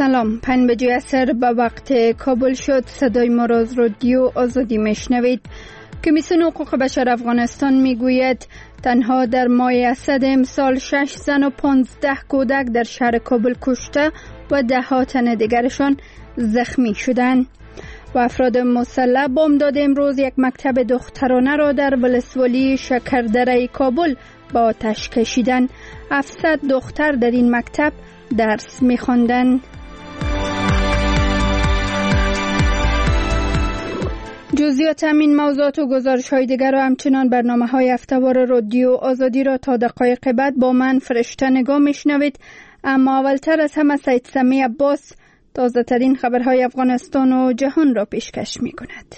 سلام، 5 بجه عصر به وقت کابل شد. صدای ما را از رادیو آزادی میشنوید. کمیسیون حقوق بشر افغانستان میگوید تنها در ماه اسد امسال 6 زن و 15 کودک در شهر کابل کشته و 10 تن دیگرشان زخمی شدند. و افراد مسلح بامداد امروز یک مکتب دخترانه را در ولسوالی شکردره کابل با آتش کشیدند. 700 دختر در این مکتب درس می‌خواندند. جزئیات همین موضوعات و گزارش‌های دیگر و همچنان برنامه‌های هفته‌وار رادیو آزادی را تا دقایق بعد با من فرشته نگاه می‌شنوید. اما اولتر از همه سید سمی عباس تازه ترین خبرهای افغانستان و جهان را پیشکش می‌کند.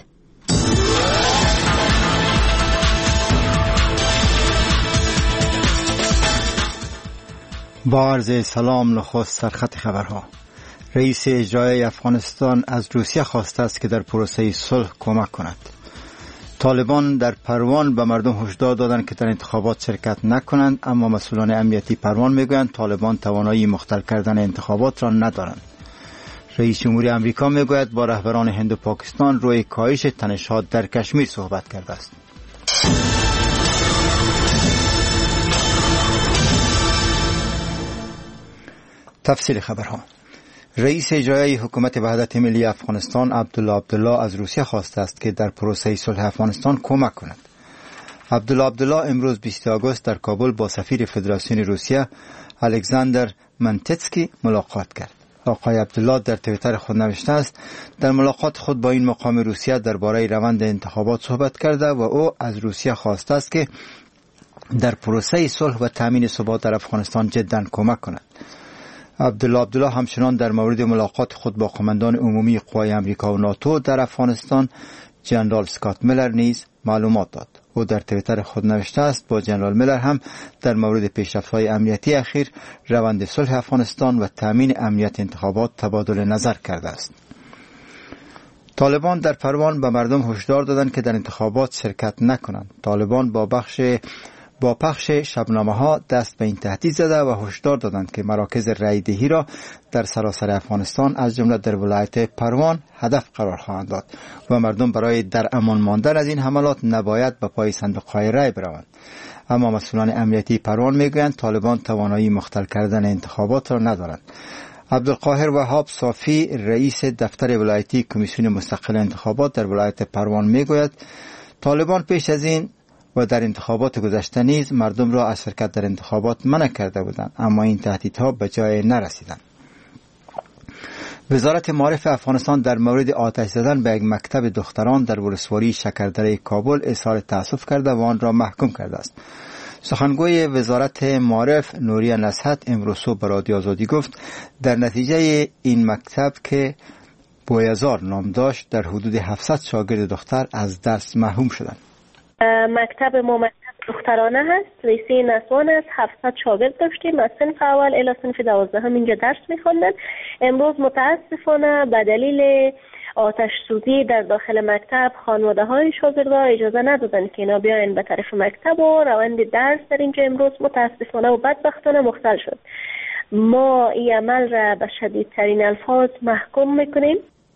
با عرض سلام، نخست سرخط خبرها. رئیس اجرایی افغانستان از روسیه خواسته است که در پروسه صلح کمک کند. طالبان در پروان به مردم هشدار دادند که در انتخابات شرکت نکنند، اما مسئولان امنیتی پروان میگویند طالبان توانایی مختل کردن انتخابات را ندارند. رئیس جمهوری آمریکا میگوید با رهبران هند و پاکستان روی کاهش تنش‌ها در کشمیر صحبت کرده است. تفصیل خبرها. رئیس اجرایی حکومت وحدت ملی افغانستان عبدالله از روسیه خواسته است که در پروسه صلح افغانستان کمک کند. عبدالله امروز 20 آگوست در کابل با سفیر فدراسیون روسیه الکساندر منتسکی ملاقات کرد. آقای عبدالله در توییتر خود نوشته است در ملاقات خود با این مقام روسیه درباره روند انتخابات صحبت کرده و او از روسیه خواسته است که در پروسه صلح و تامین ثبات در افغانستان جدا کمک کند. عبدالله همچنان در مورد ملاقات خود با قماندان عمومی قوای امریکا و ناتو در افغانستان جنرال اسکات میلر نیز معلومات داد. او در توییتر خود نوشته است با جنرال میلر هم در مورد پیشرفت‌های امنیتی اخیر، روند صلح افغانستان و تامین امنیت انتخابات تبادل نظر کرده است. طالبان در پروان به مردم هشدار دادند که در انتخابات شرکت نکنند. طالبان با پخش شبنامه‌ها دست به این تهدید زده و هشدار دادند که مراکز رای دهی را در سراسر افغانستان از جمله در ولایت پروان هدف قرار خواهند داد و مردم برای در امان ماندن از این حملات نباید به پای صندوق‌های رای بروند. اما مسئولان امنیتی پروان میگویند طالبان توانایی مختل کردن انتخابات را ندارند. عبدالقاهر وهاب صافی رئیس دفتر ولایتی کمیسیون مستقل انتخابات در ولایت پروان میگوید طالبان پیش از این و در انتخابات گذشته نیز مردم را از شرکت در انتخابات منع کرده بودند، اما این تهدیدها به جای نرسیدند. وزارت معارف افغانستان در مورد آتش زدن به یک مکتب دختران در ولسوالی شکردره کابل اظهار تأسف کرده و آن را محکوم کرده است. سخنگوی وزارت معارف نوریه نصحت امروز صبح به رادیو آزادی گفت در نتیجه این مکتب که بویزار نام داشت در حدود 700 شاگرد دختر از درس محروم شدند. مکتب ما مکتب دخترانه هست، لیسه نسوان است. 700 شاگرد داشتیم از صنف اول الی صنف 12 اینجا درس می‌خواندن. امروز متاسفانه به دلیل آتش سوزی در داخل مکتب خانواده‌های شاگردان اجازه ندادن که اینا بیاین به طرف مکتب و روند درس در اینجا امروز متاسفانه و بدبختانه مختل شد. ما این عمل را به شدیدترین الفاظ محکوم میکنیم.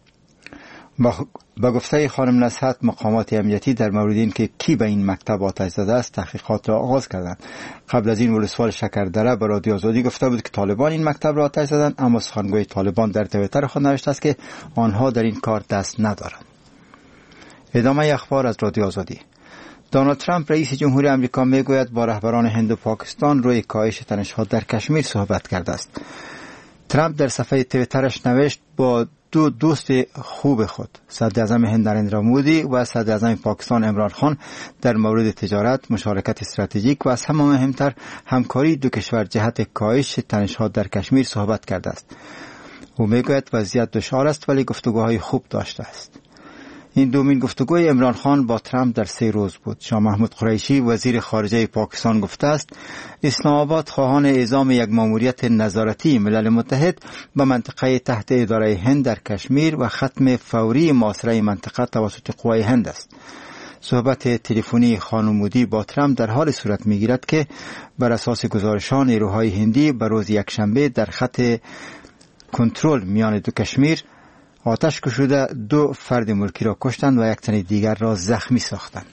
با گفته خانم نصحت مقامات امنیتی در مورد این که کی به این مکتب آتش زده است تحقیقات را آغاز کردند. قبل از این ولسوال شکردره به رادیو آزادی گفته بود که طالبان این مکتب را آتش زدند، اما سخنگوی طالبان در توییتر خود نوشته است که آنها در این کار دست ندارند. ادامه اخبار از رادیو آزادی. دونالد ترامپ رئیس جمهوری آمریکا میگوید با رهبران هند و پاکستان روی کاهش تنش‌ها در کشمیر صحبت کرده است. ترامپ در صفحه توییترش نوشت با دو دوست خوب خود صدر اعظم هند نریندرا مودی و صدر اعظم پاکستان عمران خان در مورد تجارت، مشارکت استراتژیک و از همه مهمتر همکاری دو کشور جهت کاهش تنش‌ها در کشمیر صحبت کرده است. او میگوید وضعیت دشوار است ولی گفتگوهای خوب داشته است. این دومین گفتگوی عمران خان با ترامپ در 3 روز بود. شاه محمود قریشی وزیر خارجه پاکستان گفته است اسلام آباد خواهان اعزام یک ماموریت نظارتی ملل متحد به منطقه تحت اداره هند در کشمیر و ختم فوری محاصره منطقه توسط قوای هند است. صحبت تلفنی خانم مودی با ترامپ در حال صورت میگیرد که بر اساس گزارشان نیروهای هندی به روز یکشنبه در خط کنترل میان دو کشمیر آتش کشیده 2 فرد ملکی را کشتند و 1 تن دیگر را زخمی ساختند.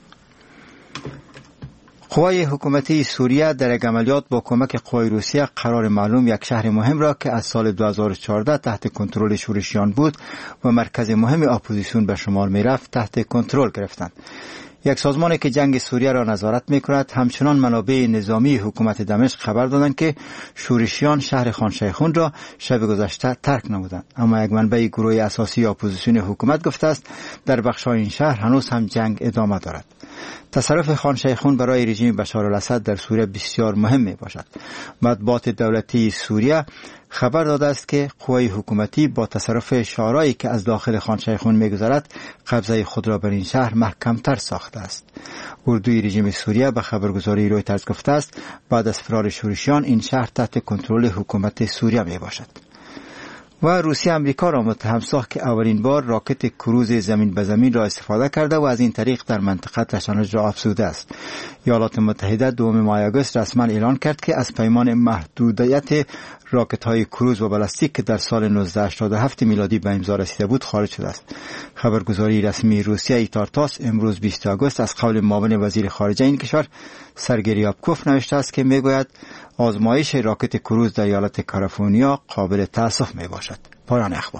قوای حکومتی سوریه در یک عملیات با کمک قوای روسیه قرار معلوم یک شهر مهم را که از سال 2014 تحت کنترل شورشیان بود و مرکز مهم اپوزیسیون به شمار می رفت تحت کنترل گرفتند. یک سازمانی که جنگ سوریه را نظارت می کند همچنان منابع نظامی حکومت دمشق خبر دادند که شورشیان شهر خان شیخون را شب گذشته ترک نمودند، اما یک منبع گروه اساسی اپوزیسیون حکومت گفته است در بخش‌های این شهر هنوز هم جنگ ادامه دارد. تصرف خان شیخون برای رژیم بشار الاسد در سوریه بسیار مهم می باشد. مطبوعات دولتی سوریه خبر داده است که قوای حکومتی با تصرف شهرهایی که از داخل خان شیخون می‌گذرد قبضه خود را بر این شهر محکم‌تر ساخته است. اردوی رژیم سوریه به خبرگزاری رویترز گفته است بعد از فرار شورشیان این شهر تحت کنترل حکومت سوریه می باشد. و روسیه امریکا را متهم ساخت که اولین بار راکت کروز زمین به زمین را استفاده کرده و از این طریق در منطقه تشنج را افزوده است. ایالات متحده 2 ماه آگوست رسما اعلان کرد که از پیمان محدودیت راکت های کروز و بالستیک که در سال 1987 میلادی به امضا رسیده بود خارج شده است. خبرگزاری رسمی روسیه ایتارتاس امروز 20 آگوست از قول معاون وزیر خارجه این کشور سرگئی ریابکوف نوشته است که میگوید آزمایش راکت کروز در ایالت کالیفرنیا قابل تأسف می باشد. پایان اخبار.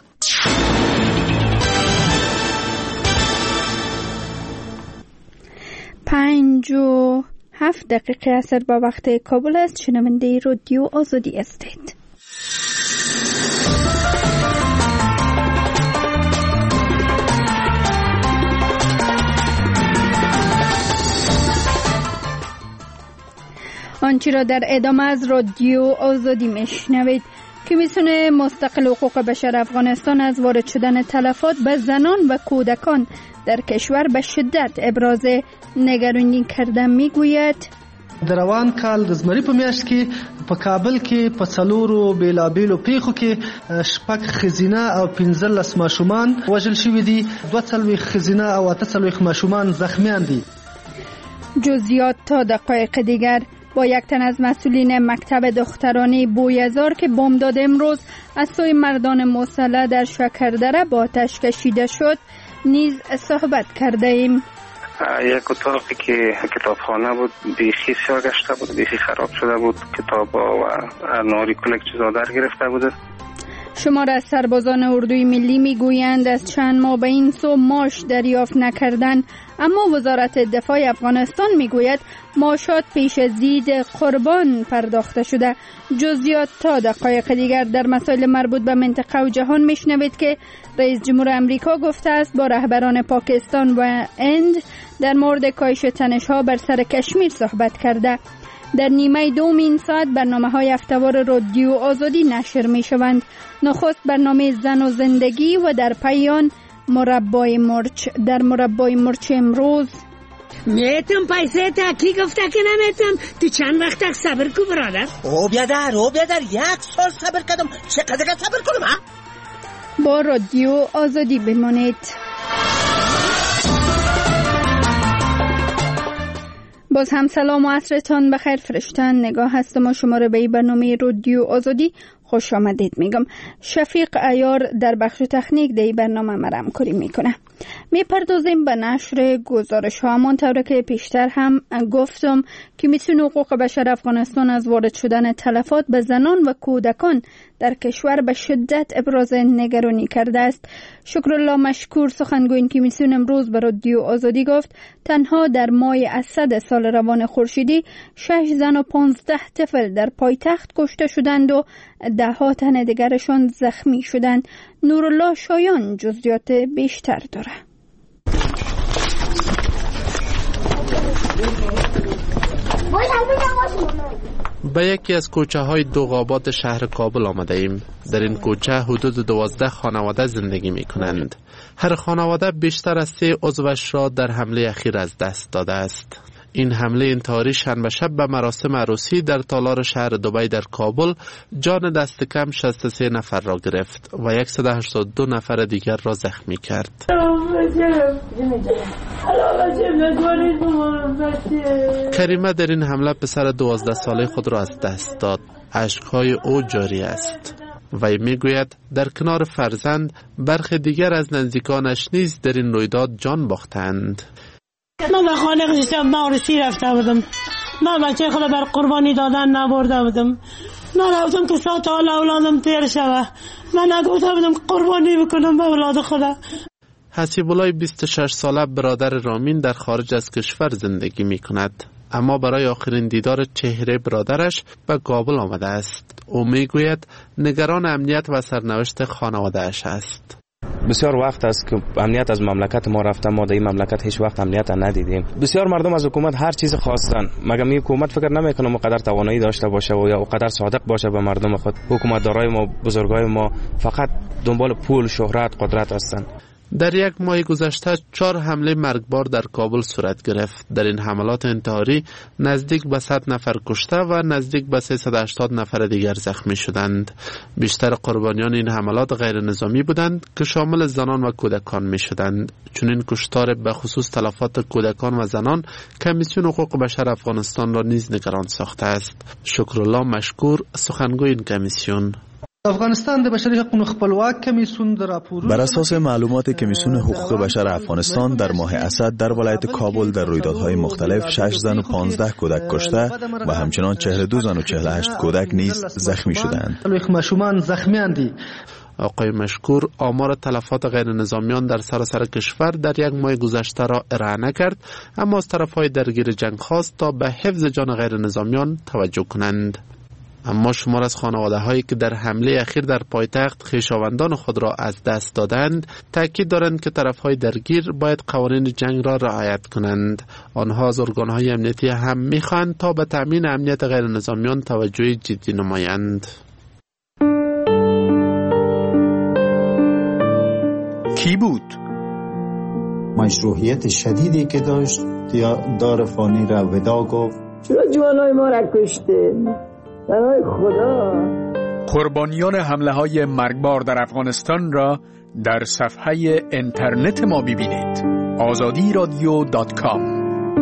5:07 اثر با وقت کابل است. شنونده رادیو آزادی هستید. آنچه را در ادامه از رادیو آزادی میشنوید. کمیسیون مستقل حقوق بشر افغانستان از وارد شدن تلفات به زنان و کودکان در کشور به شدت ابراز نگرانی کرده میگوید در روان کال د زمری په میاشت کې په کابل کې په څلورو بیلابیلو پیښو کې 6 ښځینه او 15 ماشومان وژل شوي دي. 2 ښځینه او 8 ماشومان زخمیان دي. جزئیات تا دقایق دیگر با 1 تن از مسئولین مکتب دخترانی بویزار که بامداد امروز از سوی مردان مسلح در شکردره با آتش کشیده شد نیز صحبت کرده ایم. یک اتاقی که کتابخانه بود بیخی سیاه گشته بود، بیخی خراب شده بود، کتابا و ناری کلک چیزا در گرفته بود. شمار از سربازان اردوی ملی میگویند از چند ماه به این سو معاش دریافت نکردند، اما وزارت دفاع افغانستان میگوید معاشات پیش از عید قربان پرداخته شده. جزئیات تا دقایق دیگر در مسائل مربوط به منطقه و جهان میشنوید که رئیس جمهور امریکا گفته است با رهبران پاکستان و هند در مورد کاهش تنش‌ها بر سر کشمیر صحبت کرده. در نیمه دوم این ساعت برنامه‌های هفته‌وار رادیو آزادی نشر می‌شوند. نخست برنامه زن و زندگی و در پایان مربای مرچ. در مربای مرچ امروز میتم پیسه تا کی گفته که نمیتم؟ تو چند وقت صبر کو برادر؟ او بیادر 1 سال صبر کردم. چقدر صبر کنم ها؟ با رادیو آزادی بمانید. باز هم سلام و عصرتان بخیر فرشتن. نگاه هستم و شما را به این برنامه رادیو آزادی خوش آمدید میگم. شفیق عیار در بخش تکنیک در این برنامه مرام کاری میکنه. میپردازیم به نشر گزارش ها. همانطور که پیشتر هم گفتم کمیسیون حقوق بشر افغانستان از وارد شدن تلفات به زنان و کودکان در کشور به شدت ابراز نگرانی کرده است. شکرالله مشکور سخنگوی این کمیسیون امروز به رادیو آزادی گفت تنها در ماه اسد سال روان خورشیدی 6 زن و 15 طفل در پایتخت کشته شدند و 10 تن دیگرشان زخمی شدند. نورالله شایان جزئیات بیشتر داره. به یکی از کوچه های دوغابات شهر کابل آمده ایم. در این کوچه حدود 12 خانواده زندگی می کنند. هر خانواده بیشتر از 3 عضوش را در حمله اخیر از دست داده است. این حمله انتحاری شنبه شب به مراسم عروسی در تالار شهر دبی در کابل جان دست کم 63 نفر را گرفت و 182 نفر دیگر را زخمی کرد. کریمه در این حمله پسر 12 ساله خود را از دست داد. اشک‌های او جاری است. وی میگوید در کنار فرزند برخی دیگر از نزدیکانش نیز در این رویداد جان باختند. من به خانه قشتم نارسی رفته بودم. من بچه خود بر قربانی دادن نبرده بودم. نرفتم که ساعت حال اولادم تیر شوه. من نگفته بودم قربانی بکنم به اولاد خدا. حسیب الله 26 ساله برادر رامین در خارج از کشور زندگی می کند. اما برای آخرین دیدار چهره برادرش به کابل آمده است. او می گوید نگران امنیت و سرنوشت خانواده‌اش است. بسیار وقت است که امنیت از مملکت ما رفته، ما در این مملکت هیچ وقت امنیت ندیدیم. بسیار مردم از حکومت هر چیز خواستن، مگر این حکومت فکر نمیکنه اونقدر توانایی داشته باشه و یا اونقدر صادق باشه به مردم خود. حکومتدارای ما، بزرگای ما فقط دنبال پول، شهرت، قدرت هستند. در یک ماه گذشته 4 حمله مرگبار در کابل صورت گرفت. در این حملات انتحاری نزدیک به 100 نفر کشته و نزدیک به 380 نفر دیگر زخمی شدند. بیشتر قربانیان این حملات غیر نظامی بودند که شامل زنان و کودکان می شدند. چون این کشتار به خصوص تلفات کودکان و زنان کمیسیون حقوق بشر افغانستان را نیز نگران ساخته است. شکرالله مشکور، سخنگوی این کمیسیون: افغانستان د بشري حقوقو خپلواک کمیسیون در راپور بر اساس معلومات کمیسیون حقوق بشر افغانستان در ماه اسد در ولایت کابل در رویدادهای مختلف 6 زن و 15 کودک کشته و همچنان 42 زن و 48 کودک نیز زخمی شدند. ماشومان زخمیاندی. آقای مشکور آمار تلفات غیر نظامیان در سراسر کشور در یک ماه گذشته را ارائه نکرد، اما از طرفهای درگیر جنگ خواست تا به حفظ جان غیر نظامیان توجه کنند. اما شمار از خانواده هایی که در حمله اخیر در پایتخت خویشاوندان خود را از دست دادند تاکید دارند که طرف های درگیر باید قوانین جنگ را رعایت کنند. آنها از ارگان های امنیتی هم میخواهند تا به تامین امنیت غیر نظامیان توجه جدی نمایند. کی بود؟ مشروعیت شدیدی که داشت دار فانی را ودا گفت. چرا جوانای ما را کشته؟ برای خدا. قربانیان حمله های مرگبار در افغانستان را در صفحه اینترنت ما ببینید: azadiradio.com.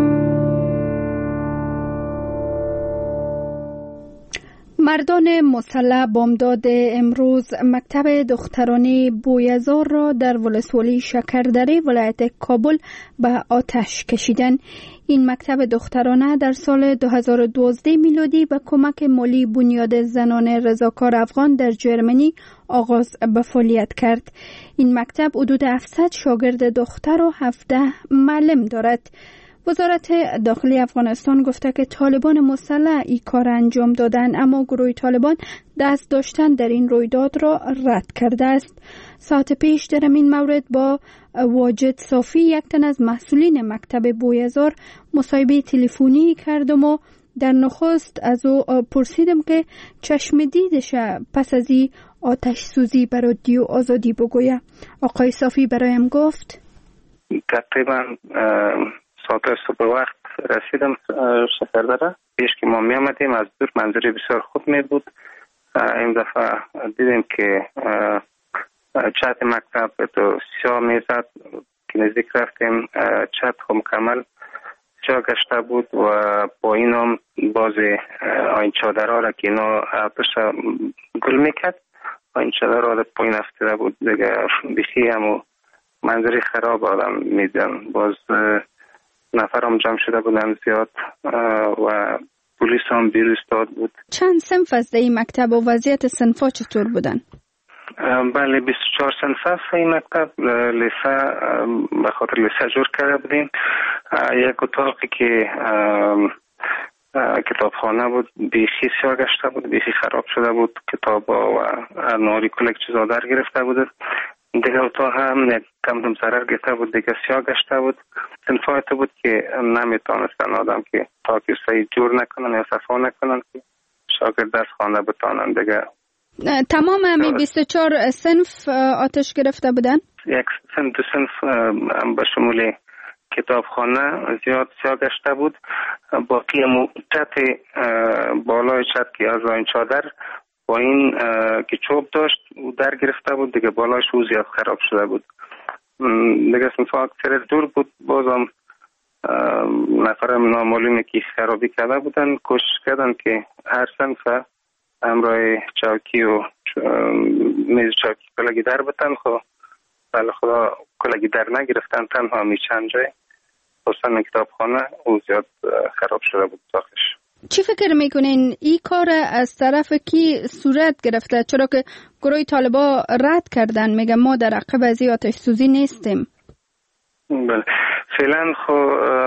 مردان مسلح بامداد امروز مکتب دخترانه بویزار را در ولسوالی شکردره ولایت کابل به آتش کشیدند. این مکتب دخترانه در سال 2012 میلادی به کمک مالی بنیاد زنان رضاکار افغان در جرمنی آغاز به فعالیت کرد. این مکتب حدود 700 شاگرد دختر و 17 معلم دارد. وزارت داخلی افغانستان گفته که طالبان مسلح این کار انجام دادن، اما گروه طالبان دست داشتن در این رویداد را رد کرده است. ساعت پیش در این مورد با واجد صافی، یک تن از مسئولین مکتب بویزار، مصاحبه تلفنی کردم و در نخست از او پرسیدم که چشم دیدش پس از این آتش سوزی بر رادیو آزادی بگویه. آقای صافی برایم گفت تقریبا ساعت صبح وقت رسیدم شکردره. پیش که ما می آمدیم از دور منظری بسیار خوب می بود. این دفعه دیدیم که چت مکتب تو سیاه می زد که نزدیک رفتیم. چت هم کامل سیاه گشته بود و با این هم باز این چادرها را که اینا پشت گل می کرد، این چادرها را پایین افتاده بود دیگه. بخی همو منظری خراب آدم می دیدن. باز نفر هم جمع شده بودن زیاد و پلیس هم بیرون استاد بود. چند صنف از این مکتب و وضعیت صنفا چطور بودن؟ بله 24 صنف است این مکتب. لیسه به خاطر لیسه جور کرده بودیم. یک اتاقی که کتابخانه بود بیخی سیاه گشته بود، بیخی خراب شده بود، کتابا و ناری کلک چیزا در گرفته بود. دیگه اتاق هم کم ضرر گرفته بود، دیگه سیاه گشته بود. صنفایت بود که نمیتونستن آدم که تا که صحیح جور نکنن یا صفا نکنن که شاگرد درس خوانده بتانن دیگه. تمام همین 24 صنف آتش گرفته بودن؟ یک صنف دو صنف به شمول کتابخانه زیاد سیاه گشته بود. باقی چت بالای چت که از این چادر با این که چوب داشت در گرفته بود دیگه، بالاش او زیاد خراب شده بود دیگه. صنف اکثر دور بود. بازم نفر نامعلومی که خرابی کرده بودن کوشش کردن که هر صنف همراه چوکی و میز چاکی کلگی در بتن، خب بله خدا کلگی در نگرفتن، تنها می چند جای خصوصا کتابخانه او زیاد خراب شده بود ساختش. چی فکر میکنین این کار از طرف کی صورت گرفته؟ چرا که گروه طالبا رد کردن، میگه ما در عقب از آتش سوزی نیستیم. بله فعلا خب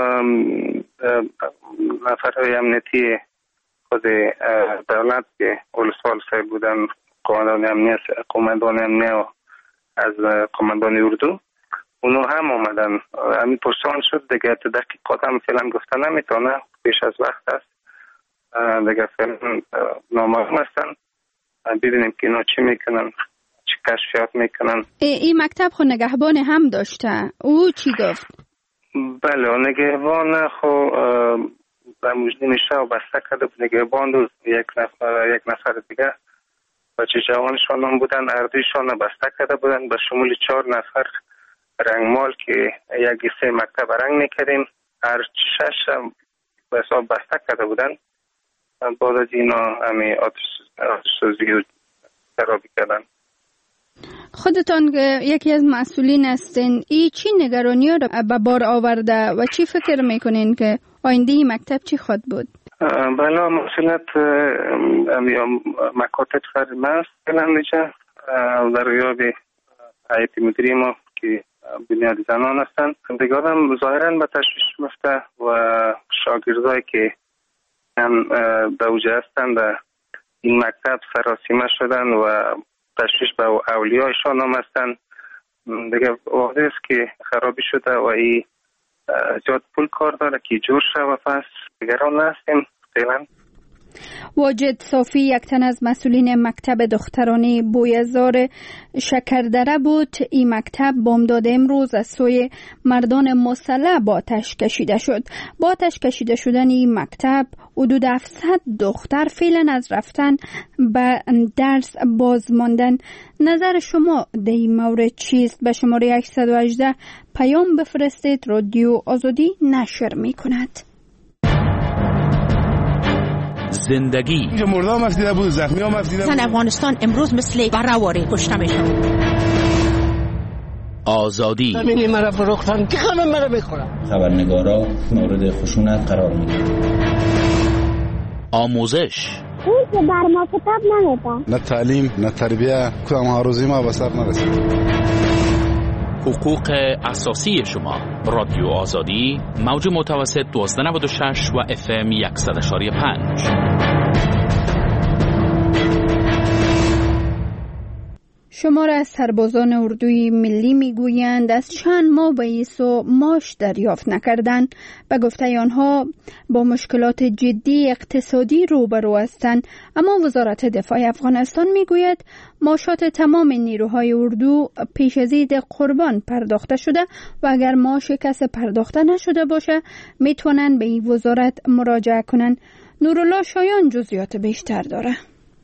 نفرهای امنیتی خود دولت که اولسوال صاحب بودن، قماندان امنیه و از قماندان اردو، اونو هم آمدن. همین پرسان شد دیگه، دقیقات هم فعلا گفته نمیتونه، پیش از وقت است دیگه، فعلا نامعلوم هستن. ببینیم که اینا چی میکنن، چی کشفیات میکنن. این مکتب خود نگهبان هم داشته، او چی گفت؟ بله نگهبان خب به مجدی میشه و بسته کرده بود. نگهبان دو یک نفر دیگه بچه جوانشان هم بودن، اردویشان بسته کرده بودن به شمول 4 نفر رنگمال که یک سه مکتب رنگ میکردیم، هر 6 به حساب بسته کرده بودن. بعد از اینا همین آتش سوزی خرابی کردن. خودتان یکی از مسئولین هستین، این چی نگرانی را به بار آورده و چی فکر میکنین که آینده این مکتب چی خواهد بود؟ بله مسئولیت مکاتب سر ماست فعلا میشه در یاد هیئت مدیره ما که بنیاد زنان هستند. دیگه هم ظاهرا به تشویش مفته و شاگردایی که هم به اوجه هستند این مکتب سراسیمه شدن و تشویش به اولیایشان هم هستند. دیگه واضح است که خرابی شده و این زیاد پول کار داره که جور شد. پس دیگران هستیم فعلا. واجد صافی یک تن از مسئولین مکتب دخترانی بویزار شکردره بود. این مکتب بامداد امروز از سوی مردان مسلح با آتش کشیده شد. با آتش کشیده شدن این مکتب حدود 700 دختر فعلا از رفتن به درس باز ماندن. نظر شما در این مورد چیست؟ به شماره 818 پیام بفرستید، رادیو آزادی نشر می کند. زندگی مردم افدیده بود، زخمی هم افدیده بود. افغانستان امروز مثل برآوری کشته میشن. آزادی زمینی مرا فروختن که همه مرا میخورن. خبرنگارا مورد خشونت قرار میدن. آموزش اون که بر ما کتاب نمیدن. نه تعلیم نه تربیه، کدام هاروزی ما به سر نرسید. حقوق اساسی شما. رادیو آزادی، موج متوسط 1296 و FM 100.5. شمار از سربازان اردوی ملی میگویند از چند ماه به ایسو معاش دریافت نکردند. به گفته آنها با مشکلات جدی اقتصادی روبرو هستند، اما وزارت دفاع افغانستان میگوید معاشات تمام نیروهای اردو پیش از عید قربان پرداخته شده و اگر معاش کسی پرداخته نشده باشه میتونن به این وزارت مراجعه کنن. نورالله شایان جزئیات بیشتر داره.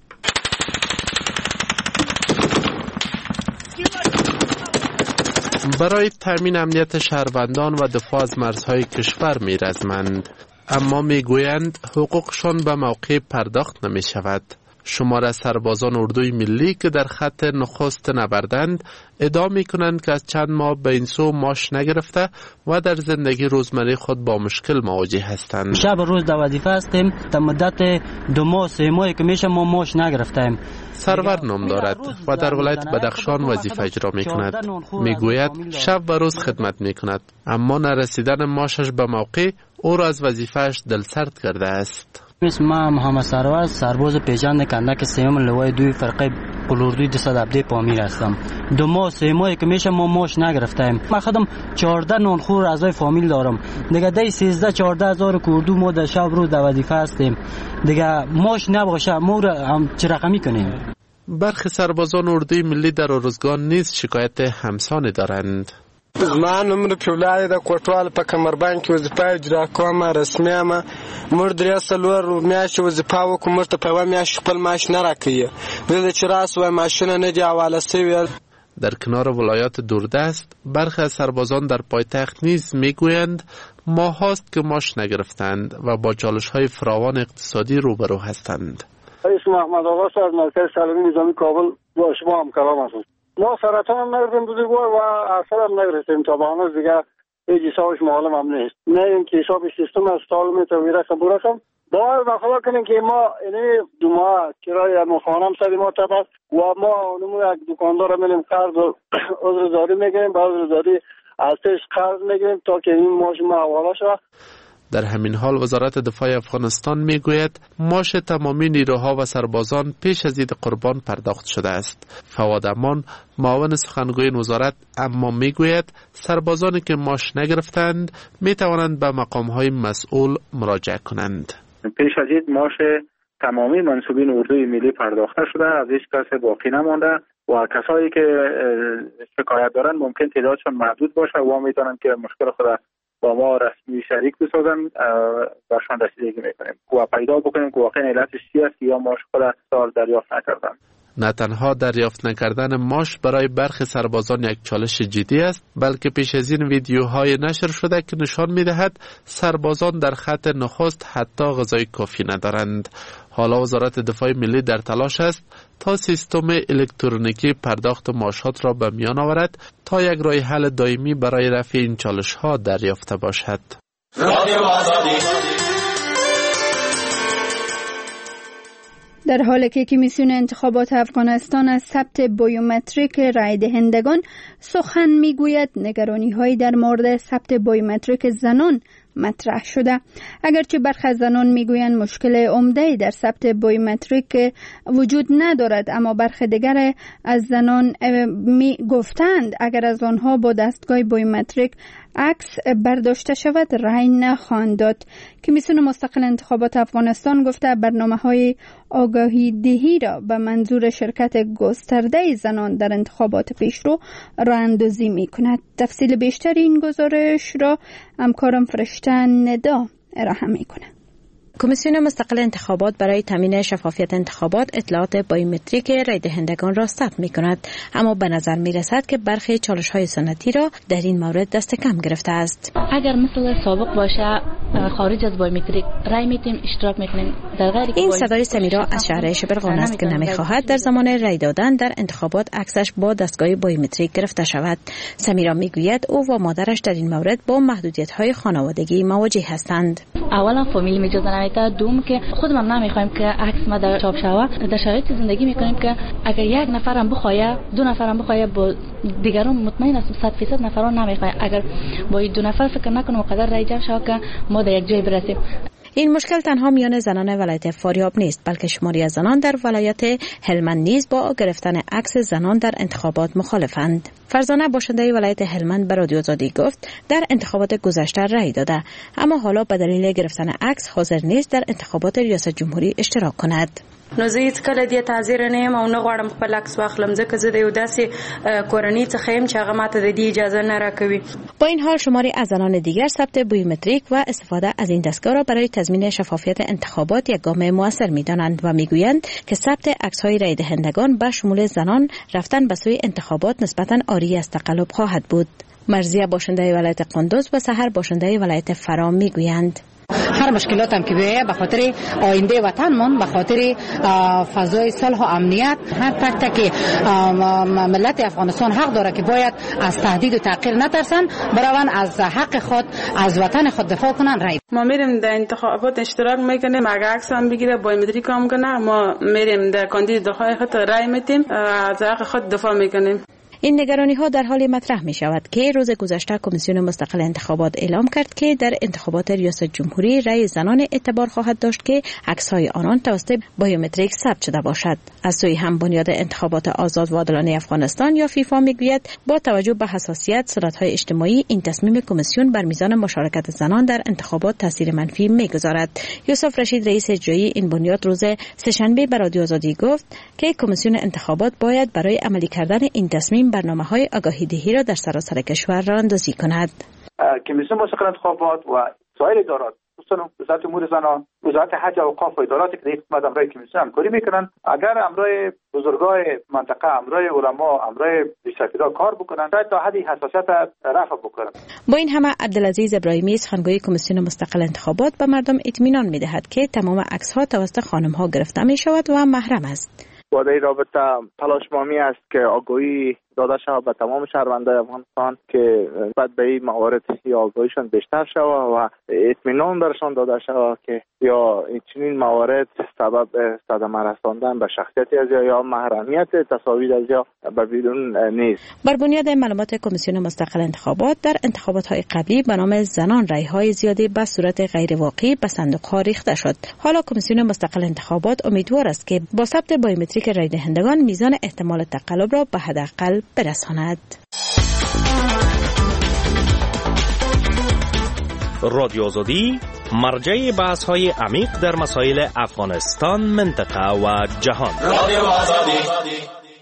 برای تامین امنیت شهروندان و دفاع از مرزهای کشور می‌رزمند، اما میگویند حقوقشان به موقع پرداخت نمی شود. شمار از سربازان اردوی ملی که در خط نخست نبردند ادعا می‌کنند که از چند ماه به این سو معاش نگرفته و در زندگی روزمره خود با مشکل مواجه هستند. شب روز در وظیفه هستیم، تا مدت 2 ماه 3 ماهی که میشه ما معاش نگرفتیم. سرور نام دارد و در ولایت بدخشان وظیفه اجرا می‌کند. میگوید شب و روز خدمت می‌کند، اما نرسیدن معاشش به موقع او را از وظیفه‌اش دلسرد کرده است. من محمد سرور، سرباز پیژند کندک سیوم لوای 2 فرقه قلوردوی 217 پامیر هستم. 2 ماه 3 ماهی که میشه ما معاش نگرفتیم. من خودم 14 نانخور اعضای فامیل دارم. دیگه دی 13-14 هزار کوردو ما در شب روز در وظیفه هستیم. دیگه معاش نباشه ما را هم چه رقمی کنیم؟ برخی سربازان اردوی ملی در ارزگان نیز شکایت همسانی دارند. زما نوم رفیع د کوټوال په کمربند کې وظیفه اجرا کوم، رسمي یم. موږ 3 میاشتې وظیفه وکړو، موږ ته په یوه میاشت خپل معاش نه راکوي. ویل چې راسوی معاشونه نه دي حواله سوي. در کنار ولایات دوردست برخی از سربازان در پایتخت نیز میگویند ماه هاست که معاش نگرفتند و با چالش‌های فراوان اقتصادی روبرو هستند. اسم محمد آقا از مرکز تعلیمی نظامی کابل با شما هم کلام هستم. ما سرطان هم نگرفتیم بزرگوار و اثر هم نگرفتیم تا به هنوز دیگه هیچ حسابش معلوم هم نیست. نه اینکه حساب سیستم از سالمیت و ویرکم برکم باید بخواه کنیم که ما اینه دو ماه کرای خانم سری ما تبست و ما نمو یک دکاندار میلیم قرض و عذرداری میگیریم با عذرداری از پیش قرض میگیریم تا که این ماش ما حواله شود. در همین حال وزارت دفاع افغانستان میگوید معاش تمامی نیروها و سربازان پیش از عید قربان پرداخت شده است. فواد امان معاون سخنگوی این وزارت اما میگوید سربازانی که معاش نگرفتند میتوانند به مقام‌های مسئول مراجعه کنند. پیش از عید معاش تمامی منصوبین اردوی ملی پرداخته شده، از هیچ کس باقی نمانده و کسایی که شکایت دارن ممکن تعدادشون محدود باشه و میتونن که مشکل خود با ما رسمی شریک بسازن برشان رسیدگی میکنیم و پیدا بکنیم که واقعا علتش چی است یا معاش خود سال دریافت نکردن. نه تنها دریافت نکردن معاش برای برخی سربازان یک چالش جدی است، بلکه پیش از این ویدیوهای نشر شده که نشان میدهد سربازان در خط نخست حتی غذای کافی ندارند. حالا وزارت دفاع ملی در تلاش است تا سیستم الکترونیکی پرداخت معاشات را به میان آورد تا یک راه حل دائمی برای رفع این چالش ها دریافته باشد. در حالی که کمیسیون انتخابات افغانستان از ثبت بیومتریک رای دهندگان سخن میگوید، نگرانی‌هایی در مورد ثبت بیومتریک زنان مطرح شده. اگرچه برخی از زنان میگویند مشکل عمده‌ای در ثبت بیومتریک وجود ندارد، اما برخی دیگر از زنان میگفتند اگر از آنها با دستگاه بیومتریک عکس برداشته شود رای نخواهند داد. کمیسیون مستقل انتخابات افغانستان گفته برنامه‌های آگاهی دهی را به منظور شرکت گسترده زنان در انتخابات پیشرو راه‌اندازی می‌کند. تفصیل بیشتر این گزارش را همکارم فرشته ندا ارائه می‌کند. کمیسیون مستقل انتخابات برای تامین شفافیت انتخابات اطلاعات بیومتریک رای دهندگان را ثبت می‌کند، اما به نظر می‌رسد که برخی چالش‌های سنتی را در این مورد دست کم گرفته است. اگر مثل سابق باشه خارج از بیومتریک رای می‌دیم اشتراک می‌کنیم. در غیر این صدای سمیرا از شهر شبرغان است که نمی‌خواهد در زمان رای دادن در انتخابات عکسش با دستگاه بیومتریک گرفته شود. سمیرا می‌گوید او و مادرش در این مورد با محدودیت‌های خانوادگی مواجه هستند. اولا فامیل اجازه نمیده، دوم که خودمون نمیخوایم که عکس ما در چاپ شود. در شرایطی زندگی میکنیم که اگر یک نفرم بخواد، دو نفرم بخواد، با دیگران مطمئن است 100% نفران نمیخواد. اگر با این دو نفر فکر نکنیم مقدر رای جمع شود که ما در یک جای برسیم. این مشکل تنها میان زنان ولایت فاریاب نیست، بلکه شماری از زنان در ولایت هلمند نیز با گرفتن عکس زنان در انتخابات مخالفند. فرزانه باشنده ولایت هلمند به رادیو آزادی گفت در انتخابات گذشته رای داده، اما حالا به دلیل گرفتن عکس حاضر نیست در انتخابات ریاست جمهوری اشتراک کند. نو زه هیڅ کله دې تعذیر نه یم او نه غواړم خپل عکس واخلم، ځکه زه د یو داسې کورنۍ څخه یم چې هغه ماته د دې اجازه نه راکوي. با این حال شماری از زنان دیگر ثبت بیومتریک و استفاده از این دستگاه را برای تضمین شفافیت انتخابات یک گام مؤثر می‌دانند و می‌گویند که ثبت عکس‌های رای دهندگان به شمول زنان رفتن به سوی انتخابات نسبتاً عاری از تقلب خواهد بود. مرضیه باشنده ولایت قندوز و سحر باشنده ولایت فرام می‌گویند هر مشکلات هم که بیایه به خاطر آینده وطنمون، به خاطر فضای صلح و امنیت، هر تک که ملت افغانستان حق داره که باید از تهدید و تعقیر نترسن، بروان از حق خود از وطن خود دفاع کنن. رای ما میریم در انتخابات اشتراک میکنیم، اگر عکس هم بگیره بیومتریک هم کنه، ما میریم در کاندیدای خود رای میدیم، از حق خود دفاع میکنیم. این نگرانی ها در حال مطرح می شود که روز گذشته کمیسیون مستقل انتخابات اعلام کرد که در انتخابات ریاست جمهوری رای زنان اعتبار خواهد داشت که عکس‌های آنان توسط بیومتریک ثبت شده باشد. از سوی هم بنیاد انتخابات آزاد و عادلانه افغانستان یا فیفا میگوید با توجه به حساسیت صورت‌های اجتماعی این تصمیم کمیسیون بر میزان مشارکت زنان در انتخابات تاثیر منفی میگذارد. یوسف رشید رئیس اجرایی این بنیاد روز سه‌شنبه به رادیو آزادی گفت که کمیسیون انتخابات باید برای عملی کردن این تصمیم برنامه‌های آگاهی دهی را در سراسر کشور راه‌اندازی کند. کمیسیون مستقل انتخابات و سایر ادارات خصوصا وزارت امور زنان وزارت حج و اوقاف و ادارات که در خدمت امرای کمیسیون همکاری میکنن، اگر امرای بزرگای منطقه، امرای علما، امرای سفیرا کار بکنن، شاید تا حدی حساسیت رفع بکنن. با این همه عبدالعزیز ابراهیمی سخنگوی کمیسیون مستقل انتخابات به مردم اطمینان میدهد که تمام عکس‌ها توسط خانم‌ها گرفته میشود و محرم است. با در رابطه تلاش مامی است که آگاهی داده شود به تمام شهروندان افغانستان که بعد به این موارد یا آگاهیشان بیشتر شود و اطمینان برشان داده شود که یا چنین موارد سبب صدمه رساندن به شخصیت از یا محرمیت تصاویر از یا به بیرون نیست. بر بنیاد معلومات کمیسیون مستقل انتخابات در انتخابات‌های قبلی به نام زنان رای‌های زیادی به صورت غیر واقعی به صندوق‌ها ریخته شد. حالا کمیسیون مستقل انتخابات امیدوار است که با ثبت بایومتریک رای دهندگان میزان احتمال تقلب را به حداقل برساند. رادیو آزادی مرجع بحث‌های عمیق در مسائل افغانستان، منطقه و جهان. رادیو آزادی.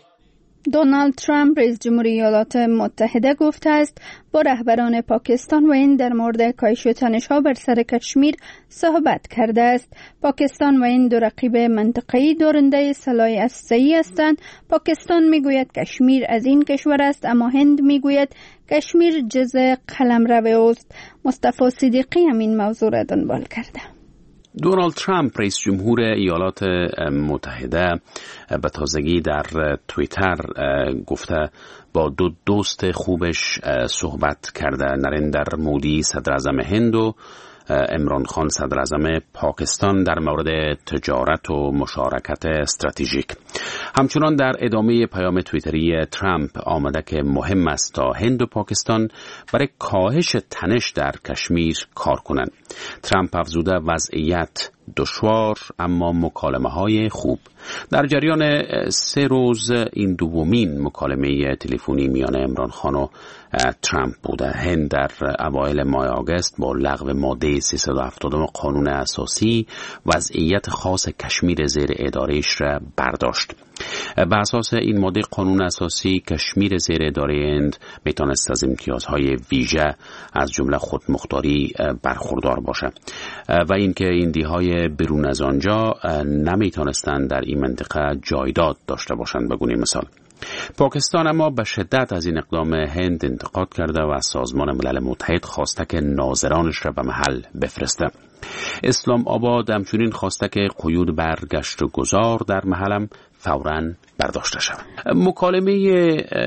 دونالد ترامپ رئیس جمهوری ایالات متحده گفته است با رهبران پاکستان و هند در مورد کاهش تنش‌ها بر سر کشمیر صحبت کرده است. پاکستان و هند دو رقیب منطقه‌ای دارنده سلاح اسلحه‌ای هستند. پاکستان میگوید کشمیر از این کشور است، اما هند میگوید کشمیر جزء قلمرو اوست. مصطفی صدیقی همین موضوع را دنبال کرده. دونالد ترامپ رئیس جمهور ایالات متحده به تازگی در توییتر گفته با دو دوست خوبش صحبت کرده، نریندر مودی صدر اعظم هند و عمران خان صدر اعظم پاکستان در مورد تجارت و مشارکت استراتژیک. همچنان در ادامه پیام توییتری ترامپ آمده که مهم است تا هند و پاکستان برای کاهش تنش در کشمیر کار کنند. ترامپ افزوده وضعیت دشوار اما مکالمه‌های خوب. در جریان 3 روز این دومین مکالمه تلفنی میان عمران خان و ترامپ بوده. هند در اوایل ماه آگوست با لغو ماده 370 قانون اساسی وضعیت خاص کشمیر زیر ادارهش را برداشت. به اساس این ماده قانون اساسی کشمیر زیر اداره هند میتونست از امتیازهای ویژه از جمله خودمختاری برخوردار باشه و اینکه هندی‌های بیرون از آنجا نمیتونستند در این منطقه جایداد داشته باشند. به گونه مثال پاکستان اما به شدت از این اقدام هند انتقاد کرده و از سازمان ملل متحد خواسته که ناظرانش را به محل بفرسته. اسلام آباد همچنین خواسته که قیود بر گشت و گذار در محلم فوراً برداشته شود. مکالمه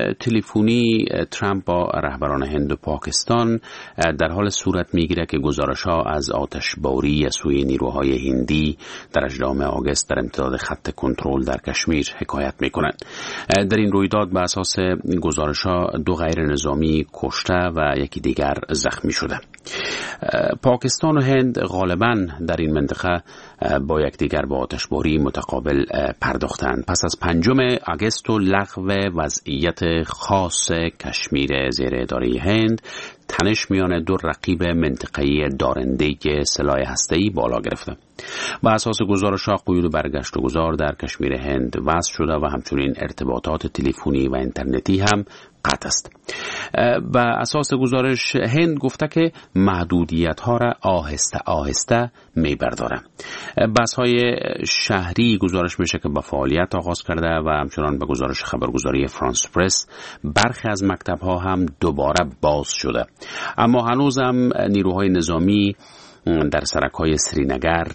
تلفنی ترامپ با رهبران هند و پاکستان در حال صورت میگیره که گزارش‌ها از آتشباری سوی نیروهای هندی در 18 آگوست در امتداد خط کنترل در کشمیر حکایت میکنند. در این رویداد به اساس گزارش‌ها 2 غیر نظامی کشته و یکی دیگر زخمی شده. پاکستان و هند غالباً در این منطقه با یکدیگر با آتشباری متقابل پرداختند. پس از 5 آگوست و لغو وضعیت خاص کشمیر زیر اداره هند، تنش میان 2 رقیب منطقه‌ای دارنده سلاح هسته‌ای بالا گرفته. با اساس گزارش‌ها قیود برگشت و گذار در کشمیر هند وضع شده و همچنین ارتباطات تلفنی و اینترنتی هم قطع است. با اساس گزارش هند گفته که محدودیت‌ها را آهسته آهسته می‌برداره. بس‌های شهری گزارش میشه که با فعالیت آغاز کرده و همچنان به گزارش خبرگزاری فرانس پرس برخی از مکتب‌ها هم دوباره باز شده. اما هنوز هم نیروهای نظامی در سرک‌های سرینگر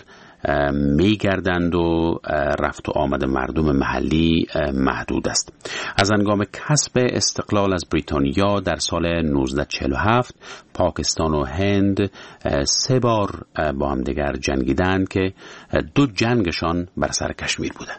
میگردند و رفت و آمد مردم محلی محدود است. از هنگام کسب استقلال از بریتانیا در سال 1947 پاکستان و هند 3 بار با هم دیگر جنگیدند که 2 جنگشان بر سر کشمیر بوده.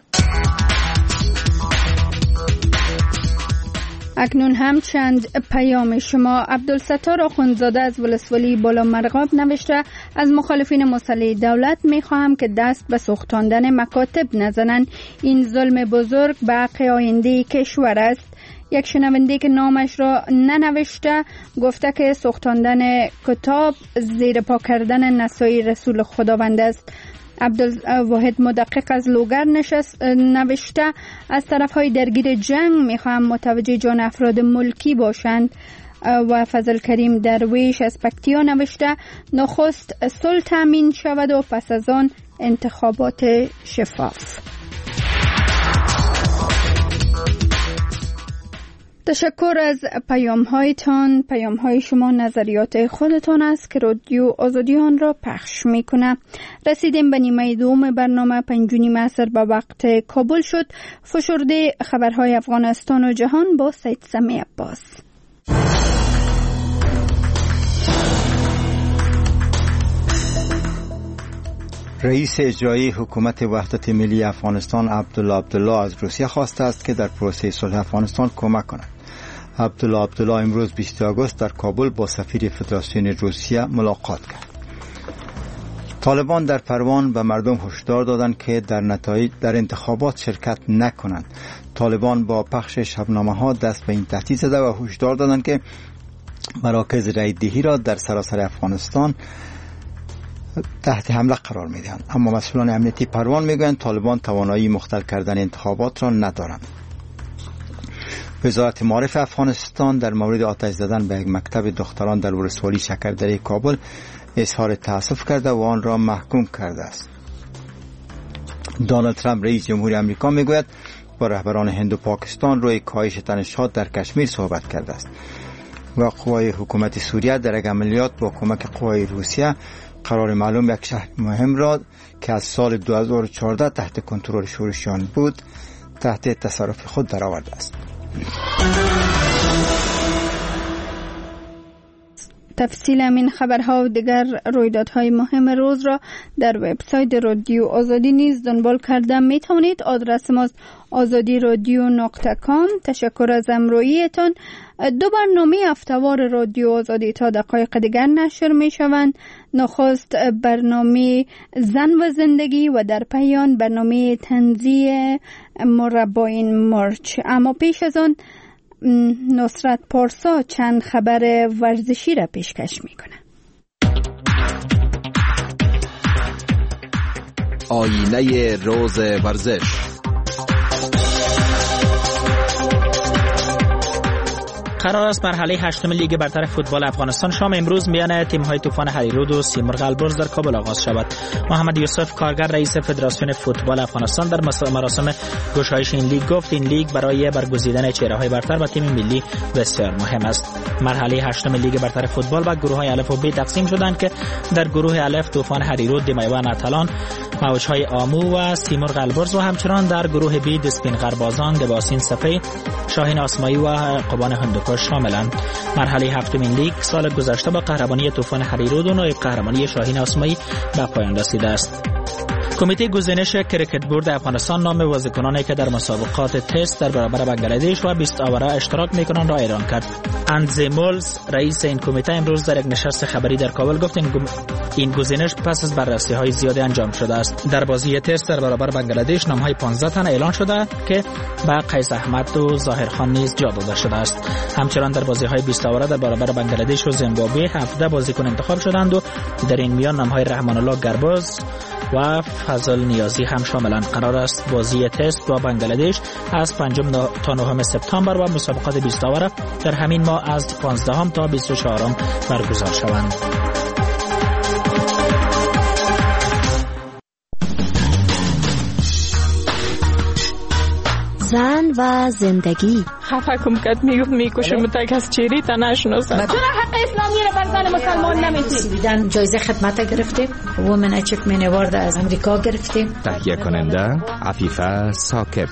اکنون هم چند پیام شما. عبدالستار آخوندزاده از ولسوالی بالا مرغاب نوشته از مخالفین مسلح دولت میخواهم که دست به سوختاندن مکاتب نزنند. این ظلم بزرگ به حق آینده کشور است. یک شنونده که نامش را ننوشته گفته که سوختاندن کتاب زیر پا کردن نصای رسول خداوند است. عبدالواحد مدقق از لوگر نوشته از طرفهای درگیر جنگ میخواهم متوجه جان افراد ملکی باشند. و فضل کریم درویش از پکتیا نوشته نخست صلح تامین شود و پس از آن انتخابات شفاف. تشکر از پیام‌هایتان. پیام‌های شما نظریات خودتان است که رادیو آزادی آن را پخش می‌کند. رسیدیم به نیمه دوم برنامه. 5:30 عصر به وقت کابل شد. فشرده خبرهای افغانستان و جهان با سید سمی عباس. رئیس اجرایی حکومت وحدت ملی افغانستان عبدالله از روسیه خواسته است که در پروسه صلح افغانستان کمک کند. عبدالله امروز 20 آگوست در کابل با سفیر فدراسیون روسیه ملاقات کرد. طالبان در پروان به مردم هشدار دادند که در انتخابات شرکت نکنند. طالبان با پخش شبنامه‌ها دست به این تهدید زده و هشدار دادند که مراکز رای دهی را در سراسر افغانستان تحت حمله قرار می‌دهند. اما مسئولان امنیتی پروان میگویند طالبان توانایی مختل کردن انتخابات را ندارند. وزارت معارف افغانستان در مورد آتش زدن به یک مکتب دختران در ولسوالی شکردره کابل اظهار تأسف کرده و آن را محکوم کرده است. دونالد ترامپ رئیس جمهوری آمریکا میگوید با رهبران هند و پاکستان روی کاهش تنش‌ها در کشمیر صحبت کرده است. و قوای حکومت سوریه در یک عملیات با کمک قوای روسیه قرار معلوم یک شهر مهم را که از سال 2014 تحت کنترل شورشیان بود تحت تصرف خود درآورده است. تفصیل این خبرها و دیگر رویدادهای مهم روز را در وبسایت رادیو آزادی نیز دنبال کرده می توانید. آدرس ما azadi.radio.com. تشکر از همراهیتان. 2 برنامه هفته‌وار رادیو آزادی تا دقایق دیگر نشر می شوند. نخست برنامه زن و زندگی و در پایان برنامه تنزیه مربعین مرچ. اما پیش از آن نصرت پارسا چند خبر ورزشی را پیشکش میکنه. آینه روز ورزش. قرار است مرحله 8 لیگ برتر فوتبال افغانستان شام امروز میان تیم‌های طوفان هریرود و سیمرغ البرز در کابل آغاز شود. محمد یوسف کارگر رئیس فدراسیون فوتبال افغانستان در مراسم گشایش این لیگ گفت این لیگ برای برگزیدن چهره‌های برتر و تیم ملی بسیار مهم است. مرحله 8 لیگ برتر فوتبال به گروه‌های الف و ب تقسیم شدند که در گروه الف طوفان هریرود، دمیوان ارتلان، موج‌های آمو و سیمرغ البرز و همچنان در گروه ب دسپین غربازان، دباسین سپی، شاهین آسمایی و قبان هندوکش شاملند. مرحله هفتمین لیگ سال گذشته با قهرمانی طوفان هریرود و نایب قهرمانی شاهین آسمایی به پایان رسیده است. کمیته گزینش کرکت بورد افغانستان نام بازیکنانی که در مسابقات تست در برابر بنگلادش و 20 آوره اشتراک میکنند را اعلام کرد. اندزمولز رئیس این کمیته امروز در یک نشست خبری در کابل گفت این گزینش پس از بررسی‌های زیادی انجام شده است. در بازی تست در برابر بنگلادش نام‌های 15 تن اعلان شده که به قیس احمد و ظاهر خان نیز جا داده شده است. همچنان در بازی‌های 20 آوره در برابر بنگلادش و زیمبابوه 17 بازیکن انتخاب شدند و در این میان نام‌های رحمان الله گرباز و فضل نیازی هم شاملند. قرار است بازی تست با بنگلادش از 5 تا 9 سپتامبر و مسابقات 20 آوره در همین ماه از 15 تا 24 برگزار شوند. زن و زندگی. خفه کم کد میکشم تک از چیری تا نشناسم. چرا حق اسلامی رو بر زن مسلمان نمیدید؟ جایزه خدمت گرفتیم. وومن اچیومنت اوارد از امریکا گرفتیم. تهیه کننده عفیفه ثاقب.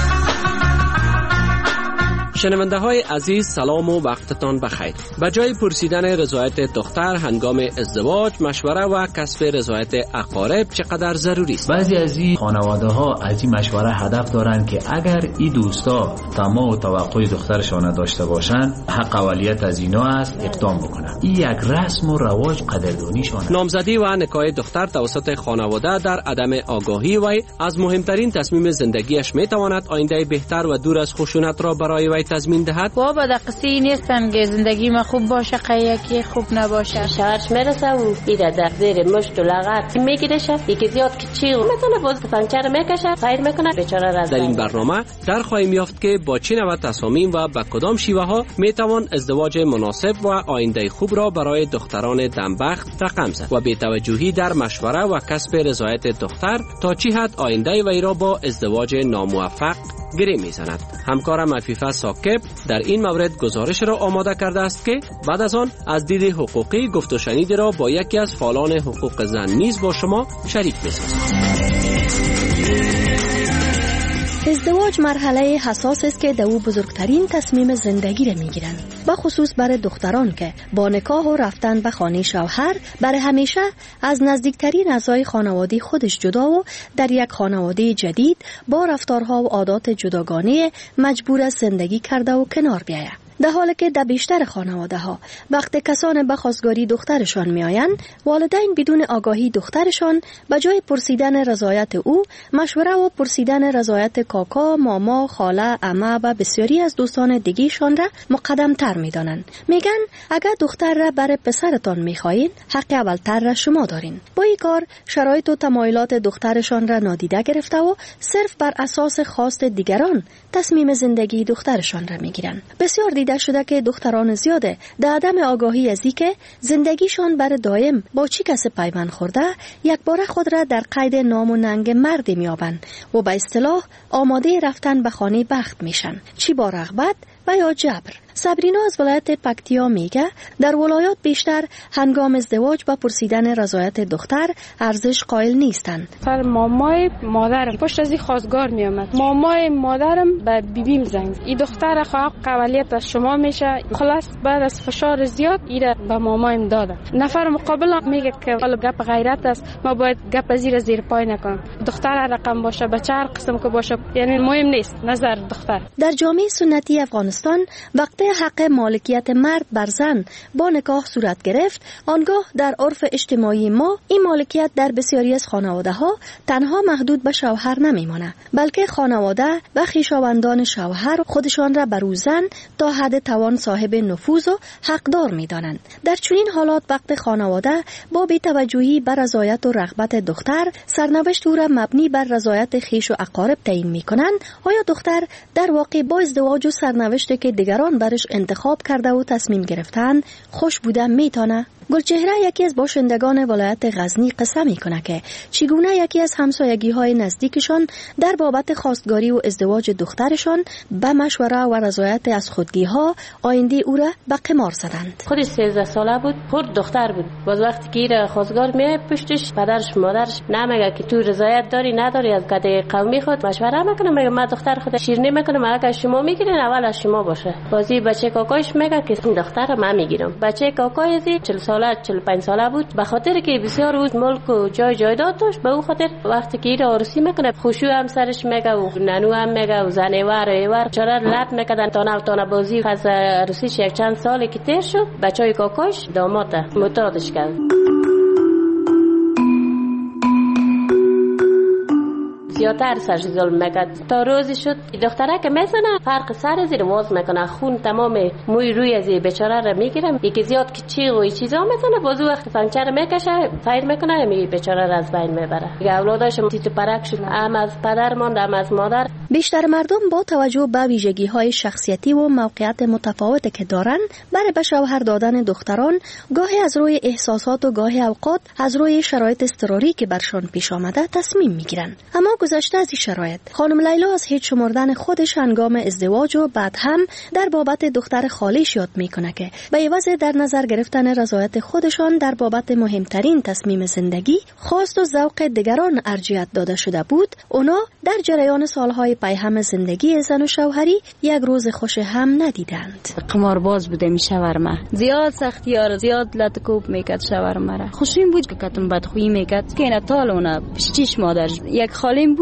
شنونده های عزیز سلام و وقتتان بخیر. به جای پرسیدن رضایت دختر هنگام ازدواج، مشوره و کسب رضایت اقارب چقدر ضروری است. بعضی از این خانواده ها از این مشوره هدف دارند که اگر این دوستا طمع و توقع دخترشان داشته باشند، حق اولیت از اینا است اقدام بکنند. این یک رسم و رواج قدردانیشان. نامزدی و نکاح دختر توسط خانواده در عدم آگاهی و از مهمترین تصمیم زندگیش میتواند آینده بهتر و دور از خشونت را برای وی تضمین دهد؟ بابا در قصه نیستن که زندگی ما خوب باشه یکی خوب نباشه. شهرش میرسه و ایده در زیر مشت و لغت میگیرشه، یکی زیاد که چی مثلا باز پنچر میکشه خیر میکنه بیچاره را. در این برنامه در خواهیم یافت که با چه نوع تصامیم و به کدام شیوه ها میتوان ازدواج مناسب و آینده خوب را برای دختران دمبخت رقم زد و بی توجهی در مشوره و کسب رضایت دختر تا چه حد آینده وی را با ازدواج ناموفق گره میزند. همکارم عفیفه ثاقب در این مورد گزارش را آماده کرده است که بعد از آن از دید حقوقی گفت و شنید را با یکی از فعالان حقوق زن نیز با شما شریک می‌سازیم. ازدواج مرحله حساس است که در او بزرگترین تصمیم زندگی را میگیرند، به خصوص برای دختران که با نکاح و رفتن به خانه شوهر برای همیشه از نزدیکترین اعضای خانواده خودش جدا و در یک خانواده جدید با رفتارها و عادات جداگانه مجبور است زندگی کرده و کنار بیاید. در حالی که در بیشتر خانواده ها وقتی کسان به خواستگاری دخترشان می آیند، والدین بدون آگاهی دخترشان به جای پرسیدن رضایت او مشوره و پرسیدن رضایت کاکا، ماما، خاله، عمه و بسیاری از دوستان دیگیشان را مقدم تر می دانند. میگن اگر دختر را برای پسرتان می خواهید، حق اولتر را شما دارین. با این کار شرایط و تمایلات دخترشان را نادیده گرفته و صرف بر اساس خواست دیگران تصمیم زندگی دخترشان را می گیرند. بسیار دیده شده که دختران زیاده در عدم آگاهی از اینکه زندگیشان بر دائم با چی کس پیوند خورده یک بار خود را در قید نام و ننگ مردی میابند و به اصطلاح آماده رفتن به خانه بخت میشن، چی با رغبت و یا جبر. صبرینا از ولایت پکتیا میگه در ولایات بیشتر هنگام ازدواج با پرسیدن رضایت دختر ارزش قائل نیستند. سر مامای مادرم پشت از این خواستگار میامد، مامای مادرم به بیبیم زنگ این دختر خواهق قبلیت از شما میشه. خلاص بعد از فشار زیاد ایره به مامایم دادم. نفر مقابل میگه که حالا گپ غیرت است، ما باید گپ زیر پای نکنم. دختر رقم باشه بچه هر قسم که باشه یعنی مهم نیست نظر دختر. در جامعه سنتی افغانستان وقتی حق مالکیت مرد بر زن با نکاح صورت گرفت، آنگاه در عرف اجتماعی ما این مالکیت در بسیاری از خانواده ها تنها محدود به شوهر نمیمانه، بلکه خانواده و خویشاوندان شوهر خودشان را بر او زن تا حد توان صاحب نفوذ و حقدار می‌دانند. در چنین حالات وقت خانواده با بی‌توجهی بر رضایت و رغبت دختر سرنوشت او را مبنی بر رضایت خویش و اقارب تعیین می‌کنند، آیا دختر در واقع با ازدواج و سرنوشتی که دیگران برش انتخاب کرده و تصمیم گرفتن خوش بودن میتونه؟ گلچهره یکی از باشندگان ولایت غزنی قصه میکنه که چگونه یکی از همسایگی‌های نزدیکشان در بابت خواستگاری و ازدواج دخترشان به مشوره و رضایت از خودگی‌ها آینده او را به قمار زدند. خودش 13 ساله بود، خود دختر بود. باز وقتی که ایره خواستگار میاد پشتش پدرش مادرش نمیگه که تو رضایت داری نداری، از قده قومی خود مشوره میکنه، میگه من دختر خود شیرینی میکنم، اگه شما میگیرین اول از شما باشه. بازی بچه کاکایش میگه که این دختر من میگیرم. بچه کاکای 40 ساله 45 ساله بود، به خاطر که بسیار روز ملک و جای جایداد داشت، به اون خاطر وقتی که ایره عروسی میکنه خوشو هم سرش میگه و ننو هم میگه و زنوار چرا لب میکردن تانه بازی. از عروسیش یک چند سالی که تیر شد بچهای کاکاش داماد معتادش کرد. زیادتر سرش ظلم میکرد تا روزی شد دختره که میزنه فرق سر زیر واز میکنه، خون تمام موی روی از بیچاره را میگیرم، یکی زیاد که چی و چیزا میزنه، بازو وقت پنچر میکشه فایر میکنه می بیچاره را از بین میبره. دیگه اولاداش تیتو پرک شد، هم از پدر ماند هم از مادر. بیشتر مردم با توجه به ویژگی‌های شخصیتی و موقعیت متفاوتی که دارند برای به شوهر دادن دختران گاهی از روی احساسات و گاهی اوقات از روی شرایط اضطراری که برشان پیش آمده تصمیم میگیرند. اما گذشته از این شرایط خانم لیلا از هیچ شمردن خودش هنگام ازدواج و بعد هم در بابت دختر خالیش یاد میکنه که به عوض در نظر گرفتن رضایت خودشان در بابت مهمترین تصمیم زندگی خواست و ذوق دیگران ارجحیت داده شده بود، اونا در جریان سالهای پیهم زندگی زن و شوهری یک روز خوش هم ندیدند. قمارباز بوده می شاورما، زیاد سختیار زیاد لطکوب میکرد شاورما را. خوشیم بود که کتم بدخویی میکرد که اینا تال اونا پشتیش مادر یک خالیم بود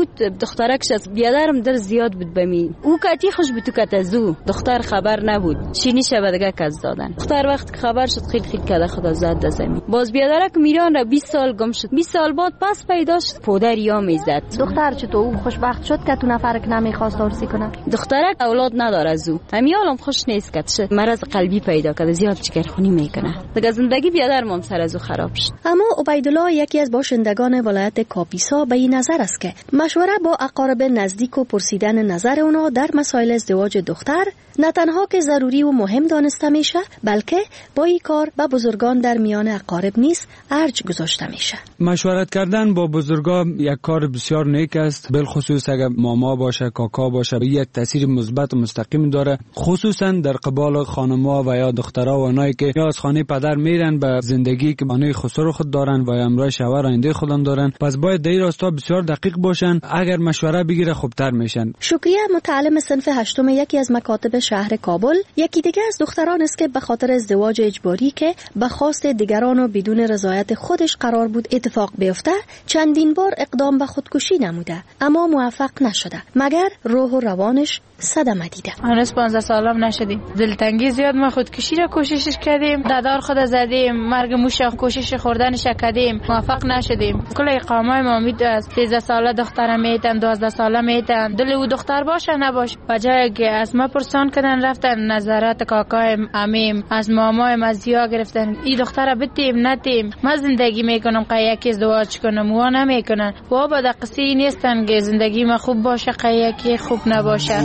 بود دخترکش از بیادرم در زیاد بود بمی او کتی خوش بود تو کتزو دختر خبر نبود شینی شب دیگه کز دادن دختر وقت که خبر شد خیلی کده خدا زد زمین باز بیادرک میران را 20 سال گم شد 20 سال بعد پس پیدا شد پدر یا میزد دختر چطور او خوشبخت شد که تو نفرک نمیخواست عروسی کنه دخترک اولاد نداره از او همیالم خوش نیست که مرض قلبی پیدا کرده زیاد چکرخونی میکنه دیگه زندگی بیادرم سر از او خراب شد. اما عبیدالله یکی از باشندگان ولایت کاپیسا به این نظر است که مشوره با اقارب نزدیک و پرسیدن نظر اونا در مسائل ازدواج دختر نه تنها که ضروری و مهم دانسته میشه بلکه با این کار با بزرگان در میان اقارب نیز ارج گذاشته میشه. مشورت کردن با بزرگان یک کار بسیار نیک است، بالخصوص اگر ماما باشه کاکا باشه یک تاثیر مثبت و مستقیم داره، خصوصا در قبال خانم‌ها و یا دخترها و اونایی که یا از خانه پدر میرن به زندگی که خانه خسرو خود دارن و یا امرای شوهر آینده خودن دارن. پس باید در این راستا بسیار دقیق باشن، اگر مشوره بگیره خوبتر میشن. شکریه متعلم صنف هشتم یکی از مکاتب شهر کابل یکی دیگه از دختران است که به خاطر ازدواج اجباری که به خواست دیگران و بدون رضایت خودش قرار بود اتفاق بیفته چندین بار اقدام به خودکشی نموده اما موفق نشده مگر روح و روانش صدمه دیده. هنوز 15 سالم نشدیم، دلتنگی زیاد ما خودکشی را کوششش کردیم، دادار خود زدیم، مرگ موش کوشش خوردنش کردیم، موفق نشدیم. کل اقامه ما امید است 13 ساله دخترم میتم 12 ساله میتم دل او دختر باشه نباشه. بجای که از ما پرسان کردن رفتن نظرات کاکایم امیم از مامایم از زیا گرفتن این دختر بتیم نتیم ما زندگی میکنم قیاکی ازدواج کنم و نمیکنن و بعد قصی نیستن که زندگی ما خوب باشه قیاکی خوب نباشه.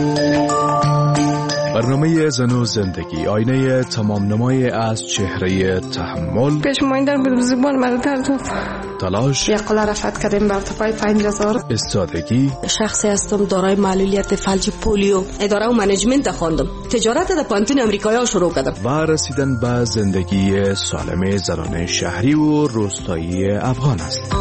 برنامه زن و زندگی آینه تمام نمای از چهره تحمل پیشمایندن بود زبان مرتر داد تلاش یک قلعه رفت کردیم بر تپای 5000 استادگی شخصی هستم دارای معلولیت فلج پولیو اداره و منیجمنت خواندم تجارت در پانتون امریکایی شروع کردم و رسیدن به زندگی سالم زنان شهری و روستایی افغان است.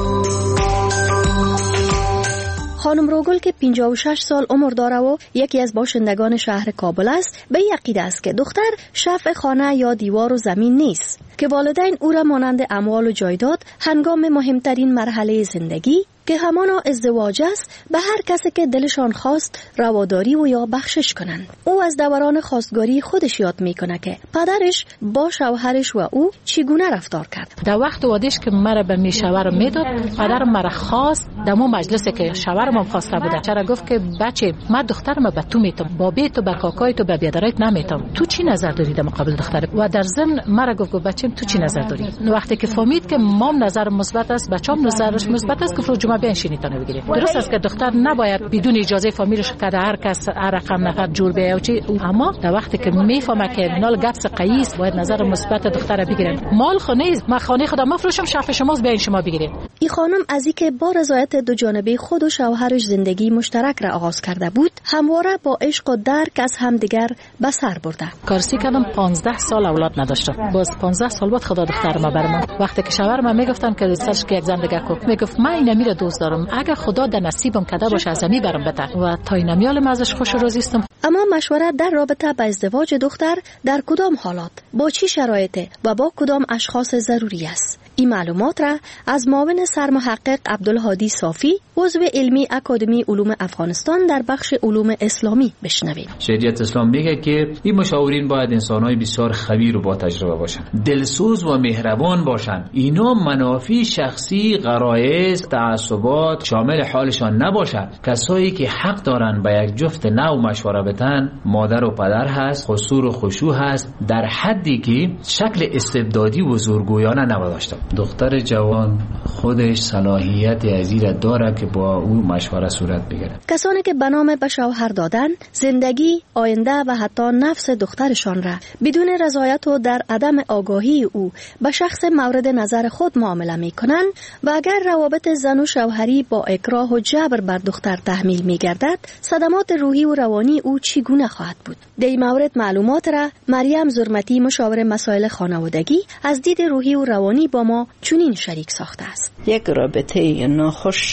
خانم روگل که 56 سال عمر داره و یکی از باشندگان شهر کابل است به عقیده است که دختر شفع خانه یا دیوار و زمین نیست که والدین او را مانند اموال و جایداد هنگام مهمترین مرحله زندگی که همانا ازدواج است به هر کسی که دلشان خواست رواداری و یا بخشش کنند. او از دوران خواستگاری خودش یاد میکنه که پدرش با شوهرش و او چگونه رفتار کرد. در وقت وادش که مرا به می شوهر میداد پدرم مرا خواست دمو مجلسی که شوهرم خواسته بوده چرا گفت که بچه من دخترم به تو میتم با بیت و به کاکای تو به بیادرایت نمیتم تو چی نظر داری در مقابل دختر و در ضمن مرا گفت بچه تو چی نظر داری. وقتی که فهمید که مام نظر مثبت است بچه‌م نظرش مثبت است گفت جمعه بیان شینیتونه بگیرید. درست است که دختر نباید بدون اجازه فامیلش که هر کس هر رقم نفر جور بیاو چی اما در وقتی که میفهمه که نال گپس قیس باید نظر مثبت دختر بگیرن. مال خونه ما خانه خودم مفروشم شفع شماست بیاین شما بگیرید. این خانم از اینکه با رضایت دو جانبه خود و شوهرش زندگی مشترک را آغاز کرده بود همواره با عشق و درک از همدیگر به سر برده. کارسی کردم 15 سال اولاد نداشتم. باز 15 سال بعد خدا دختر ما برام وقتی که شوهرم میگفتن که سرش که یک زندگی کو میگفت من این میره دوست دارم اگر خدا در نصیبم کده باشه از می برم بده و تا این میالم ازش خوش و راضی استم. اما مشورت در رابطه با ازدواج دختر در کدام حالات با چی شرایط و با کدام اشخاص ضروری است این معلومات را از معاون سرمحقق عبدالهادی صافی عضو علمی اکادمی علوم افغانستان در بخش علوم اسلامی بشنوید. شریعت اسلام میگه که این مشاورین باید انسان‌های بسیار خبیر و با تجربه باشن، دلسوز و مهربان باشن. اینا منافع شخصی، غرایز، تعصبات شامل حالشان نباشد. کسایی که حق دارن با یک جفت نو مشوره بدن مادر و پدر هست، قصور و خشوع هست در حدی که شکل استبدادی و زورگویانه نباشد. دختر جوان خودش صلاحیت ازیر داره که با او مشوره صورت بگیره. کسانی که به نام به شوهر دادن زندگی، آینده و حتی نفس دخترشان را بدون رضایت و در عدم آگاهی او به شخص مورد نظر خود معامله میکنند و اگر روابط زن و شوهری با اکراه و جبر بر دختر تحمیل میگردد صدمات روحی و روانی او چگونه خواهد بود؟ در این مورد معلومات را مریم زرمتی مشاور مسائل خانوادگی از دید روحی و روانی با ما چنین شریک ساخته است. یک رابطه ناخوش این سبب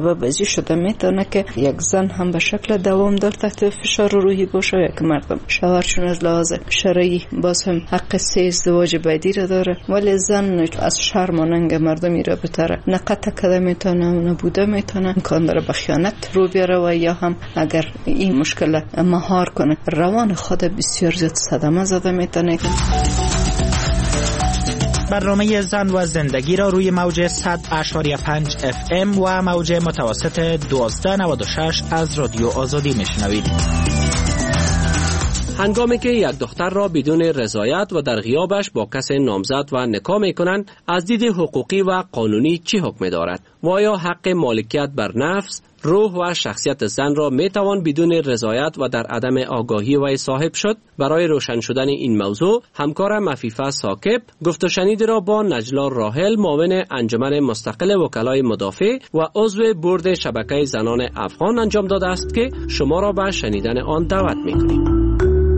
سبب ازی شده میتونه که یک زن هم به شکل دوامدار تحت فشار روحی باشه، یک مردم شوهرشون از لحاظ شرعی باز هم حق سه ازدواج بعدی را داره، ولی زن از شرم و ننگ مردمی را بتره نه قطع کده میتونه نه بوده میتونه، امکان داره به خیانت رو بیاره و یا هم اگر این مشکل مهار کنه روان خود بسیار زیاد صدمه زده میتونه. برنامه زن و زندگی را روی موج 100.5 FM و موج متوسط 1296 از رادیو آزادی میشنوید. هنگامی که یک دختر را بدون رضایت و در غیابش با کسی نامزد و نکاح می‌کنند، از دید حقوقی و قانونی چی حکم دارد؟ و آیا حق مالکیت بر نفس، روح و شخصیت زن را میتوان بدون رضایت و در عدم آگاهی وی صاحب شد؟ برای روشن شدن این موضوع همکارم عفیفه ثاقب گفت و شنید را با نجلا راحل، معاون انجمن مستقل وکلای مدافع و عضو بورد شبکه زنان افغان انجام داده است که شما را به شنیدن آن دعوت می‌کنیم.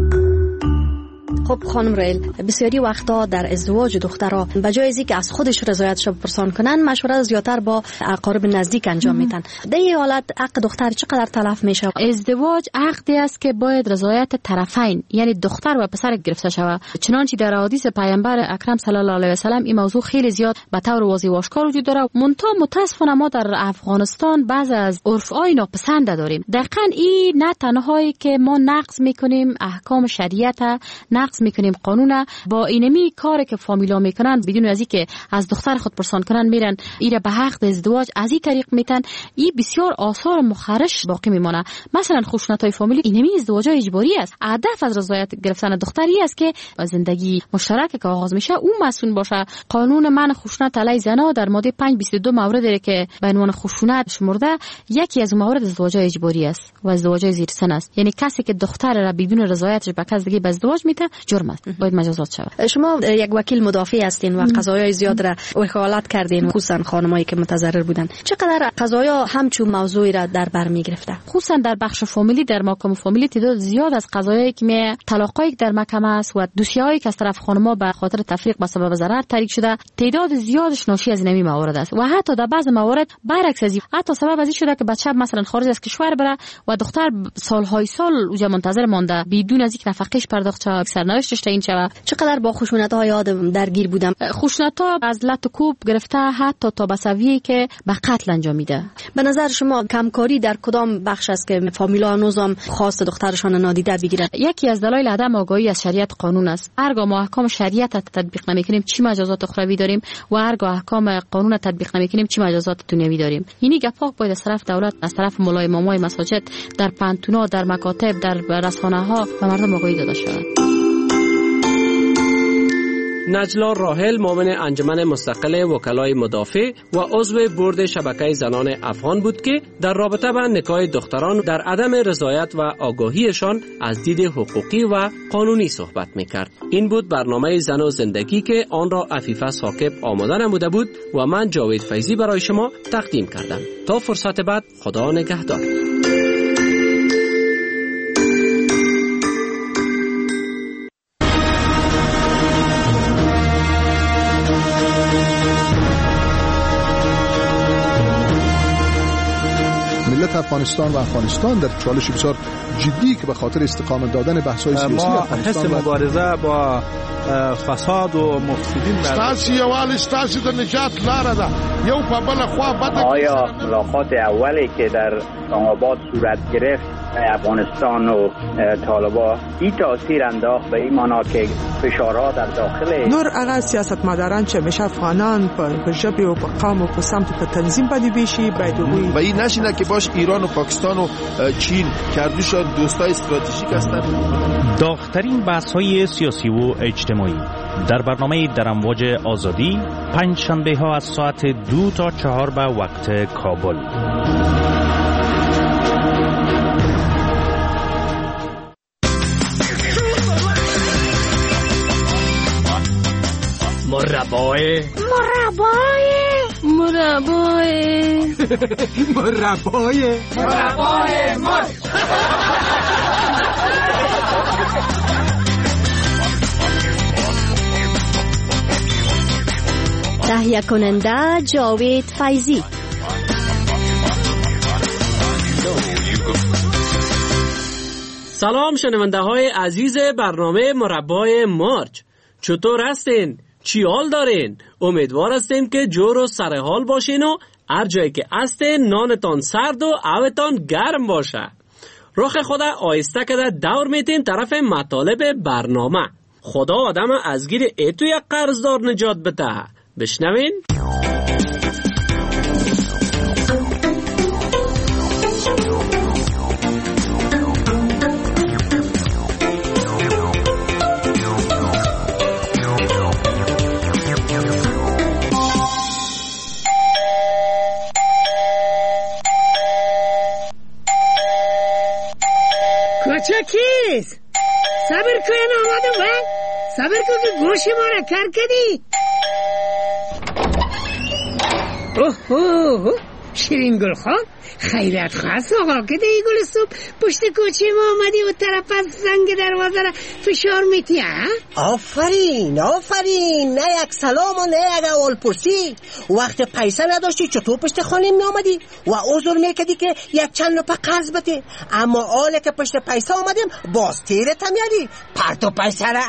خب خانم ریل، بسیاری وقتا در ازدواج دخترها به جای از اینکه از خودش رضایتش بپرسان کنن مشوره زیاتر با اقارب نزدیک انجام میدن. در این حالت حق دختر چقدر تلف میشه؟ ازدواج عقدی است که باید رضایت طرفین یعنی دختر و پسر گرفته شود. چنانچه در حدیث پیامبر اکرم صلی الله علیه و سلم این موضوع خیلی زیاد به طور واضح و آشکار وجود داره. متاسفانه ما در افغانستان بعض از عرف‌های ناپسند داریم. دقیقاً این نه تنهایی که ما نقض میکنیم احکام شریعت، نقض میکنیم قانون، با اینمی کاری که فامیلا میکنن بدون از اینکه از دختر خود پرسان کنن میرن ایره به حق ازدواج از این طریق میتن، این بسیار آثار مخرش باقی میمونه. مثلا خشونت‌های فامیلی اینمی ازدواج اجباری است. هدف از رضایت گرفتن دختری است که زندگی مشترک که آغاز میشه او مسئول باشه. قانون منع خشونت علیه زنان در ماده 522 مورد که به عنوان خشونت شمرده، یکی از موارد ازدواج اجباری است و ازدواج زیر سن است. یعنی کسی که دختر را بدون رضایتش به کس دیگه به ازدواج میده جرم است، باید مجازات شود. شما یک وکیل مدافع هستین و قضایای زیاد را وکالت کردین، خصوصا خانمایی که متضرر بودن. چقدر قضایا همچون موضوعی را در بر میگرفته؟ خصوصا در بخش فامیلی، در محکمه فامیلی تعداد زیاد از قضایایی که طلاقایی در محکمه است و دوسیه‌هایی که از طرف خانم‌ها به خاطر تفریق به سبب ضرر تاریک شده، تعداد زیادش ناشی از نمی موارد است و حتی در بعض موارد برعکس از این، حتی سبب از این شده که بچه مثلا خارج از کشور بره و دختر سالهای سال اونجا منتظر مانده بدون از اینکه نفقه‌اش پرداخت شه، سرنوشتش تعیین شه. چقدر با خشونت‌های آدم درگیر بودم؟ خشونت‌ها از لط و کوب گرفته حتی تا بسوی که به قتل انجام میده. به نظر شما کمکاری در کدام بخش است که فامیلا نظام خواست دخترشان نادیده بگیرند؟ یکی از دلایل عدم آگاهی از شریعت قانون است. هرگاه ما احکام شریعت تطبیق نمی‌کنیم چی مجازات اخروی داریم و هرگاه احکام قانون تطبیق نمی‌کنیم چی مجازات دنیوی داریم. یعنی گپاک باید از طرف دولت، از طرف مولای امامای مساجد، در پنتونا، در مکاتب، در رسانه‌ها به مردم آگاهی داده شود. نجلا راحل، معاون انجمن مستقل وکلای مدافع و عضو بورد شبکه زنان افغان بود که در رابطه با نکاح دختران در عدم رضایت و آگاهیشان از دید حقوقی و قانونی صحبت میکرد. این بود برنامه زن و زندگی که آن را عفیفه ثاقب آماده نموده بود و من جاوید فیضی برای شما تقدیم کردم. تا فرصت بعد، خدا نگهدار. ملت افغانستان و افغانستان در چالش بسیار جدی که به خاطر استقامت دادن بحث‌های سیاسی افغانستان حس مبارزه با فساد و مفسدین ستاسي یوال ستاسي د نجات لاره ده یو په بل خوا بده. آیا ملاقات اولی که در اسلام آباد صورت گرفت افغانستان و طالبان این تاثیر انداخت به این معنا که فشارها در داخل نور هغه سیاستمداران چې همیشه افغانان په ژبه او په قوم او په سمت په تنظیم باندې بیشي باید وي و این نشینه که باش ایران و پاکستان و چین کردوشان دوستای استراتژیک هستند. داغ‌ترین بحث‌های سیاسی و اجتماعی در برنامه در امواج آزادی پنج شنبه ها از ساعت 2 تا 4 به وقت کابل. مربای تهیه کننده جاوید فیضی. سلام شنونده های عزیز برنامه مربای مارچ، چطور هستین؟ چی حال دارین؟ امیدوار هستیم که جور و سر حال باشین و هر جایی که هستین نانتان سرد و آبتان گرم باشه. رخ خدا آیسته کده دور میتین طرف مطالب برنامه. خدا آدم از گیر ایتو یک قرضدار نجات بده. بشنوین؟ کیست؟ صبر کن آمدم من. صبر کن که گوشی ما را کر کردی. اوه شیرین گل خان، خیرت خواست آقا که دی گل صبح پشت کوچه ما آمدی و طرف از زنگ دروازه را فشار میتی ها؟ آفرین نه یک سلام و نه یک اول پرسی. وقت پیسه نداشتی چطور پشت خانه می آمدی و عذر میکدی که یک چند نپا قرض بده، اما آله که پشت پیسه آمدیم باز تیرت هم یادی پرتو پیسه را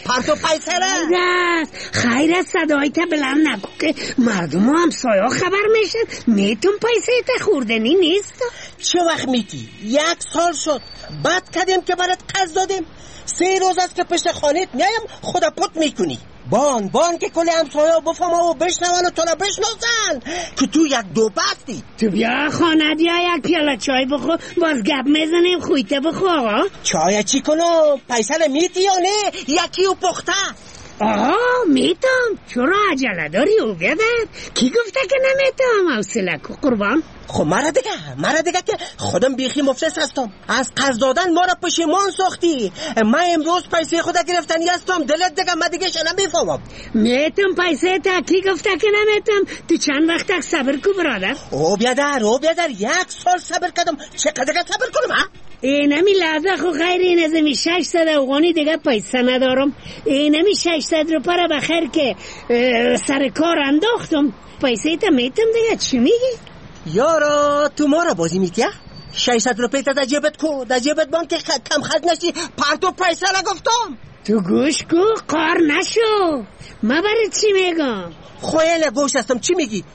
خیرت صدای تا بلند نبو که مردم هم سایا خبر میشن میتون پیسه تا خوردنی نیست. چه وقت میتی؟ 1 سال شد بعد کردیم که برات قرض دادیم. 3 روز است که پشت خانت میایم خدا پت میکنی. بان که کلی همسایا بفهمه و بشنون و تو را بشناسن که تو یک دو بستی. تو بیا خانه یا یک پیاله چای بخور باز گپ میزنیم خویته بخور آقا. چای چی کنم؟ پیسه میتی یا نه؟ یکی و پخته. آها میتم. چرا عجله داری او بیادر؟ کی گفته که نمیتم؟ حوصله کو قربان. خب مرا دیگه که خودم بیخی مفلس هستم. از قرض دادن ما را پشیمان ساختی. من امروز پیسه خود گرفتنی هستم. دلت دیگه من دیگه شنم میفهمم. میتم پیسه تا کی گفته که نمیتم؟ تو چند وقت صبر کو برادر؟ او بیادر 1 سال صبر کردم. چقدر صبر کنم ها؟ اینمی لحظه خو غیر این ازمی 600 افغانی دیگه پیسه ندارم. اینمی 600 روپا را بخیر که سر کار انداختم. پیسه تا میتم دیگه. چی میگی؟ یارا تو ما را بازی میگی؟ 600 روپا تا در جیبت بان که کم خرج نشی. پرتو پیسه را گفتم. تو گوش کو قار نشو. ما برای چی میگم؟ خویل گوش هستم. چی میگی؟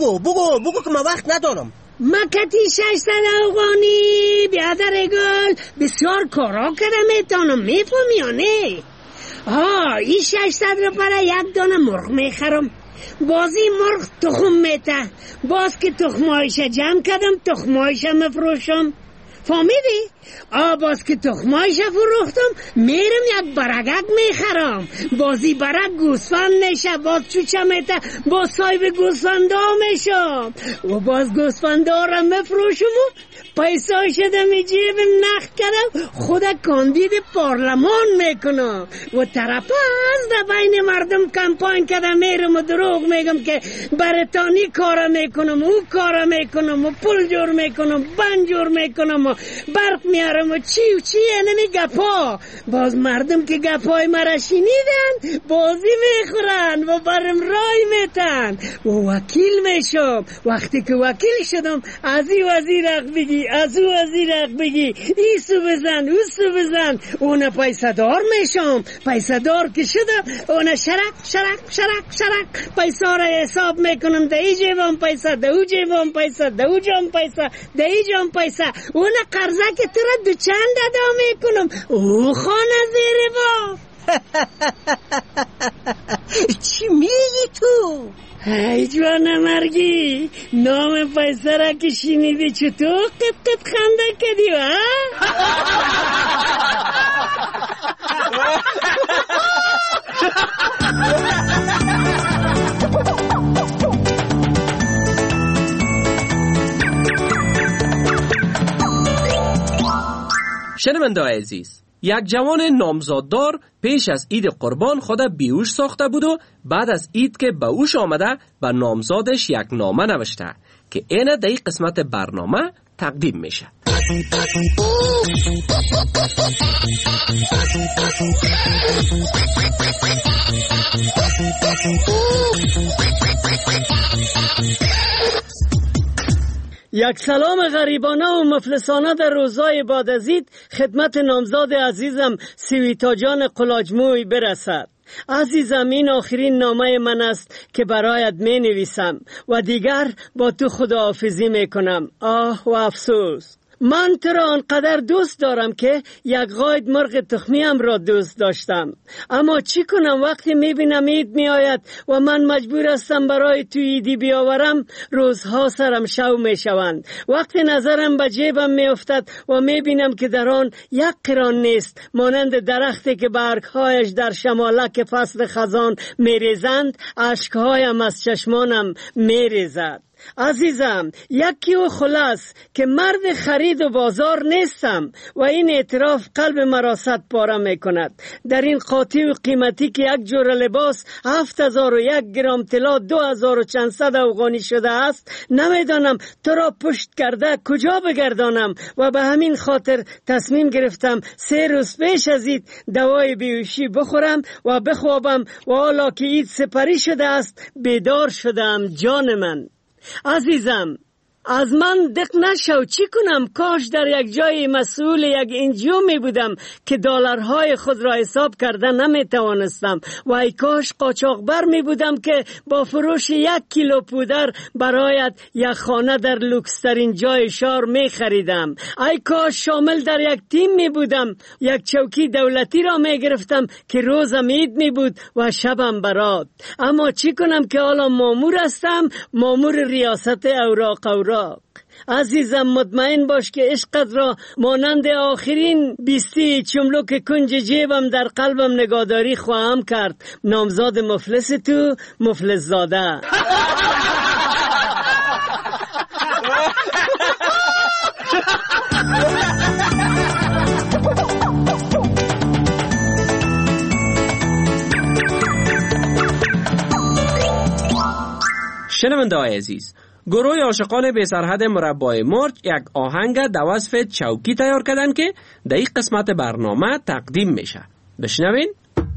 بگو که من وقت ندارم. مکتی 600 افغانی بیادر گل بسیار کارا کردم میتونم. میفهمی یا نه؟ این 600 روپا را 1 دانه مرغ میخرم. بازی مرغ تخم میته. باز که تخمایش جمع کردم تخمایش مفروشم. فهمیدی؟ باز که تخمایش فروختم میرم یک برگک میخرم. بازی برگ گوسفند میشه. باز چوچه میته باز صاحب گوسفندا میشم و باز گوسفندا را مفروشم و پیسه شده می جیبم نخ کردم. خدا کاندید پارلمان میکنم و طرف از در بین مردم کمپاین کردم. میرم و دروغ میگم که برتانی کارا میکنم او کارا میکنم و پول جور میکنم بند جور میکنم و برق میارم و چی نمی گپا. باز مردم که گپای مرا شنیدن بازی میخورن و برم رای میتن و وکیل میشم. وقتی که وکیل شدم از این وزیر حق بگی از او وزیر حق بگی ایسو بزن اوسو بزن اون پیسه دار میشم. پیسه دار که شدم اون شرک پیسه را حساب میکنم. ده ای جیبم پیسه ده او جیبم پیسه ده او جام پیسه ده ای جام پیسه. اون قرضه که تو را 2 چند ادا میکنم. او خانه زیر با. چی میگی تو؟ ای جوان مرگی نام پیسه را که شنیدی چطور قط خنده کردی ها؟ شنونده عزیز، یک جوان نامزاددار پیش از عید قربان خود بیهوش ساخته بود و بعد از عید که به هوش آمده به نامزادش یک نامه نوشته که اینه در این قسمت برنامه تقدیم میشه. یک سلام غریبانه و مفلسانه در روزهای بعد از عید خدمت نامزاد عزیزم سویتا جان قلاجموی برسد. عزیزم، این آخرین نامه من است که برایت می نویسم و دیگر با تو خداحافظی می کنم. آه و افسوس، من تو را آنقدر دوست دارم که یک قاید مرغ تخمیم را دوست داشتم، اما چی کنم وقتی میبینم عید میآید و من مجبور هستم برای تو عیدی بیاورم، روزها سرم شو میشوند. وقتی نظرم به جیبم میافتد و میبینم که در آن یک قران نیست، مانند درختی که برگهایش در شمالک فصل خزان میریزند، اشکهایم از چشمانم میریزد. عزیزم، یکی و خلاص که مرد خرید و بازار نیستم و این اعتراف قلب مرا صد پاره می کند. در این قاطی و قیمتی که یک جور لباس 7001 گرم طلا 2400 افغانی شده است، نمیدانم تو را پشت کرده کجا بگردانم و به همین خاطر تصمیم گرفتم 3 روز پیش از عید دوای بیهوشی بخورم و بخوابم و حالا که عید سپری شده است بیدار شدم. جان من عزیزم، از من دق نشو. چی کنم؟ کاش در یک جای مسئول یک انجیو می بودم که دلارهای خود را حساب کرده نمی توانستم و ای کاش قاچاقبر می بودم که با فروش 1 کیلو پودر برایت یک خانه در لوکسترین جای شهر می خریدم. ای کاش شامل در یک تیم می بودم، یک چوکی دولتی را می گرفتم که روزم عید می بود و شبم برات. اما چی کنم که حالا مامور هستم، مامور ریاست اوراق. عزیزم، مطمئن باش که عشقت را مانند آخرین 20 چملک کنج جیبم در قلبم نگهداری خواهم کرد. نامزاد مفلس تو، مفلس زاده. شنونده‌های عزیز، گروه عاشقان بی سرحد مربای مرج یک آهنگ در وصف چوکی تیار کردن که در این قسمت برنامه تقدیم میشه. بشنوین.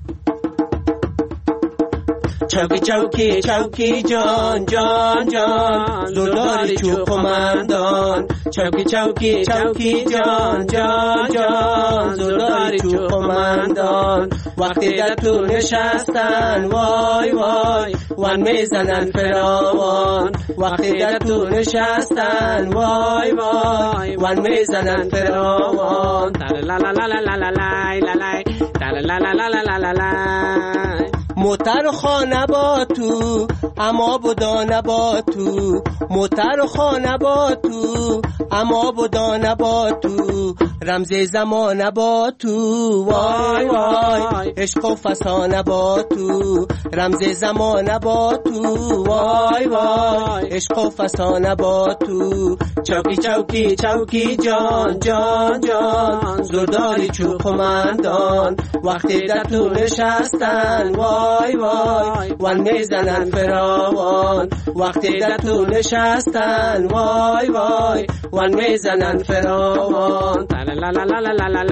چوکی چوکی چوکی جان جان جان، زرداری چوب قماندان. چوکی چوکی چوکی جان جان جان، زرداری چوب قماندان. وقتی در تو نشستن وای وای، وان میزنن فراوان. وقتی در تو نشستن وای وای، وان میزنن فراوان. لا لا لا لا لا لا لا لا لا لا لا لا. موتر خانه با تو، اما بدانه با تو. موتر خانه با تو، اما بدانه با تو. رمز زمانه با تو، وای وای، عشق و فسانه با تو. رمز زمانه با تو، وای وای، عشق و فسانه با تو. چوکی چوکی چوکی جان جان جان، زرداری چوب قماندان. وقتی در تو نشستن وای وای، وان میزنن فراوان. وقتی در تو نشستن وای وای، وان میزنن فراوان. لا لا لا لا لا لا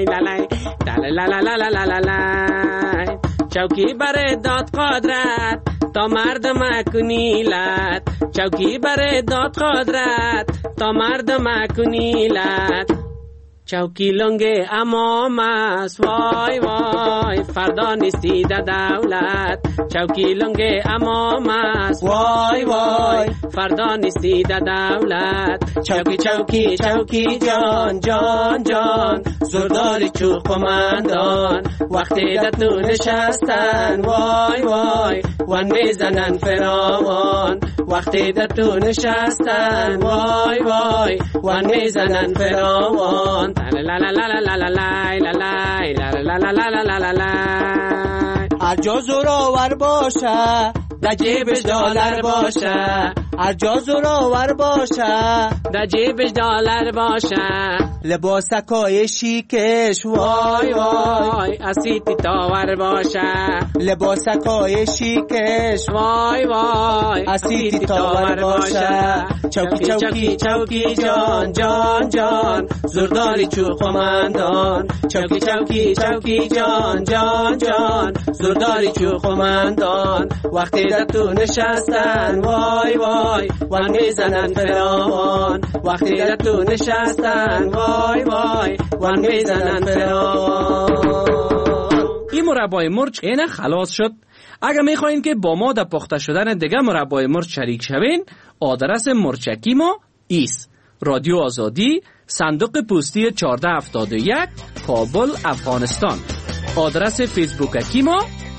لا لا لا لا لا. چوکی بر داد قدرت تا مردم کنیلت. چوکی بر داد قدرت تا مردم کنیلت. چوکی لنگ امام است وای وای، فردا نیستی در دولت. چوکی لنگ امام است وای وای، فردا نیستی در دولت. چوکی چوکی چوکی جان جان جان، زرداری چوب قماندان. وقتی در تو نشستن وای وای، وان میزنن فراوان. وقتی در تو نشستن وای وای، وان میزنن فراوان. لا لا لا لا لا لا لا لا لا لا لا لا. هر جا زورآور باشه در جیبش دلار باشه. هر جا زورآور باشه در جیبش دلار باشه. لباسکای شیکش وای وای، اسیتی تاور باشه. لباسکای شیکش وای وای، اسیتی تاور باشه. چوکی چوکی چوکی جان جان جان، زرداری چوب قماندان. چوکی چوکی چوکی جان جان جان، زرداری چوب قماندان. وقتی در تو نشستن وای وای، وای وان میزنن فراوان وقتی در تو نشستن وای وای وان میزنن فراوان. این مربای مرچ اینه خلاص شد. اگر میخواین که با ما در پخته شدن دیگه مربای مرچ شریک شوین، آدرس مرچکی ما ایست: رادیو آزادی، صندوق پستی 1471، کابل، افغانستان. آدرس فیسبوکی ما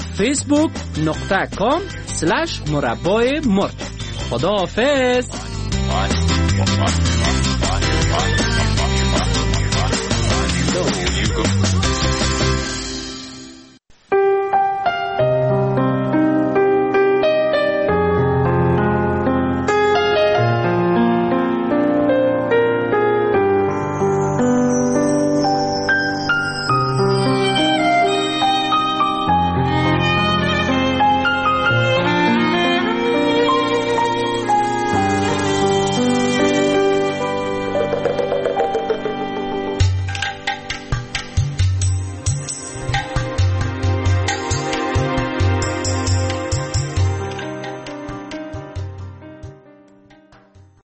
facebook.com/مربای مرچ. خداحافظ.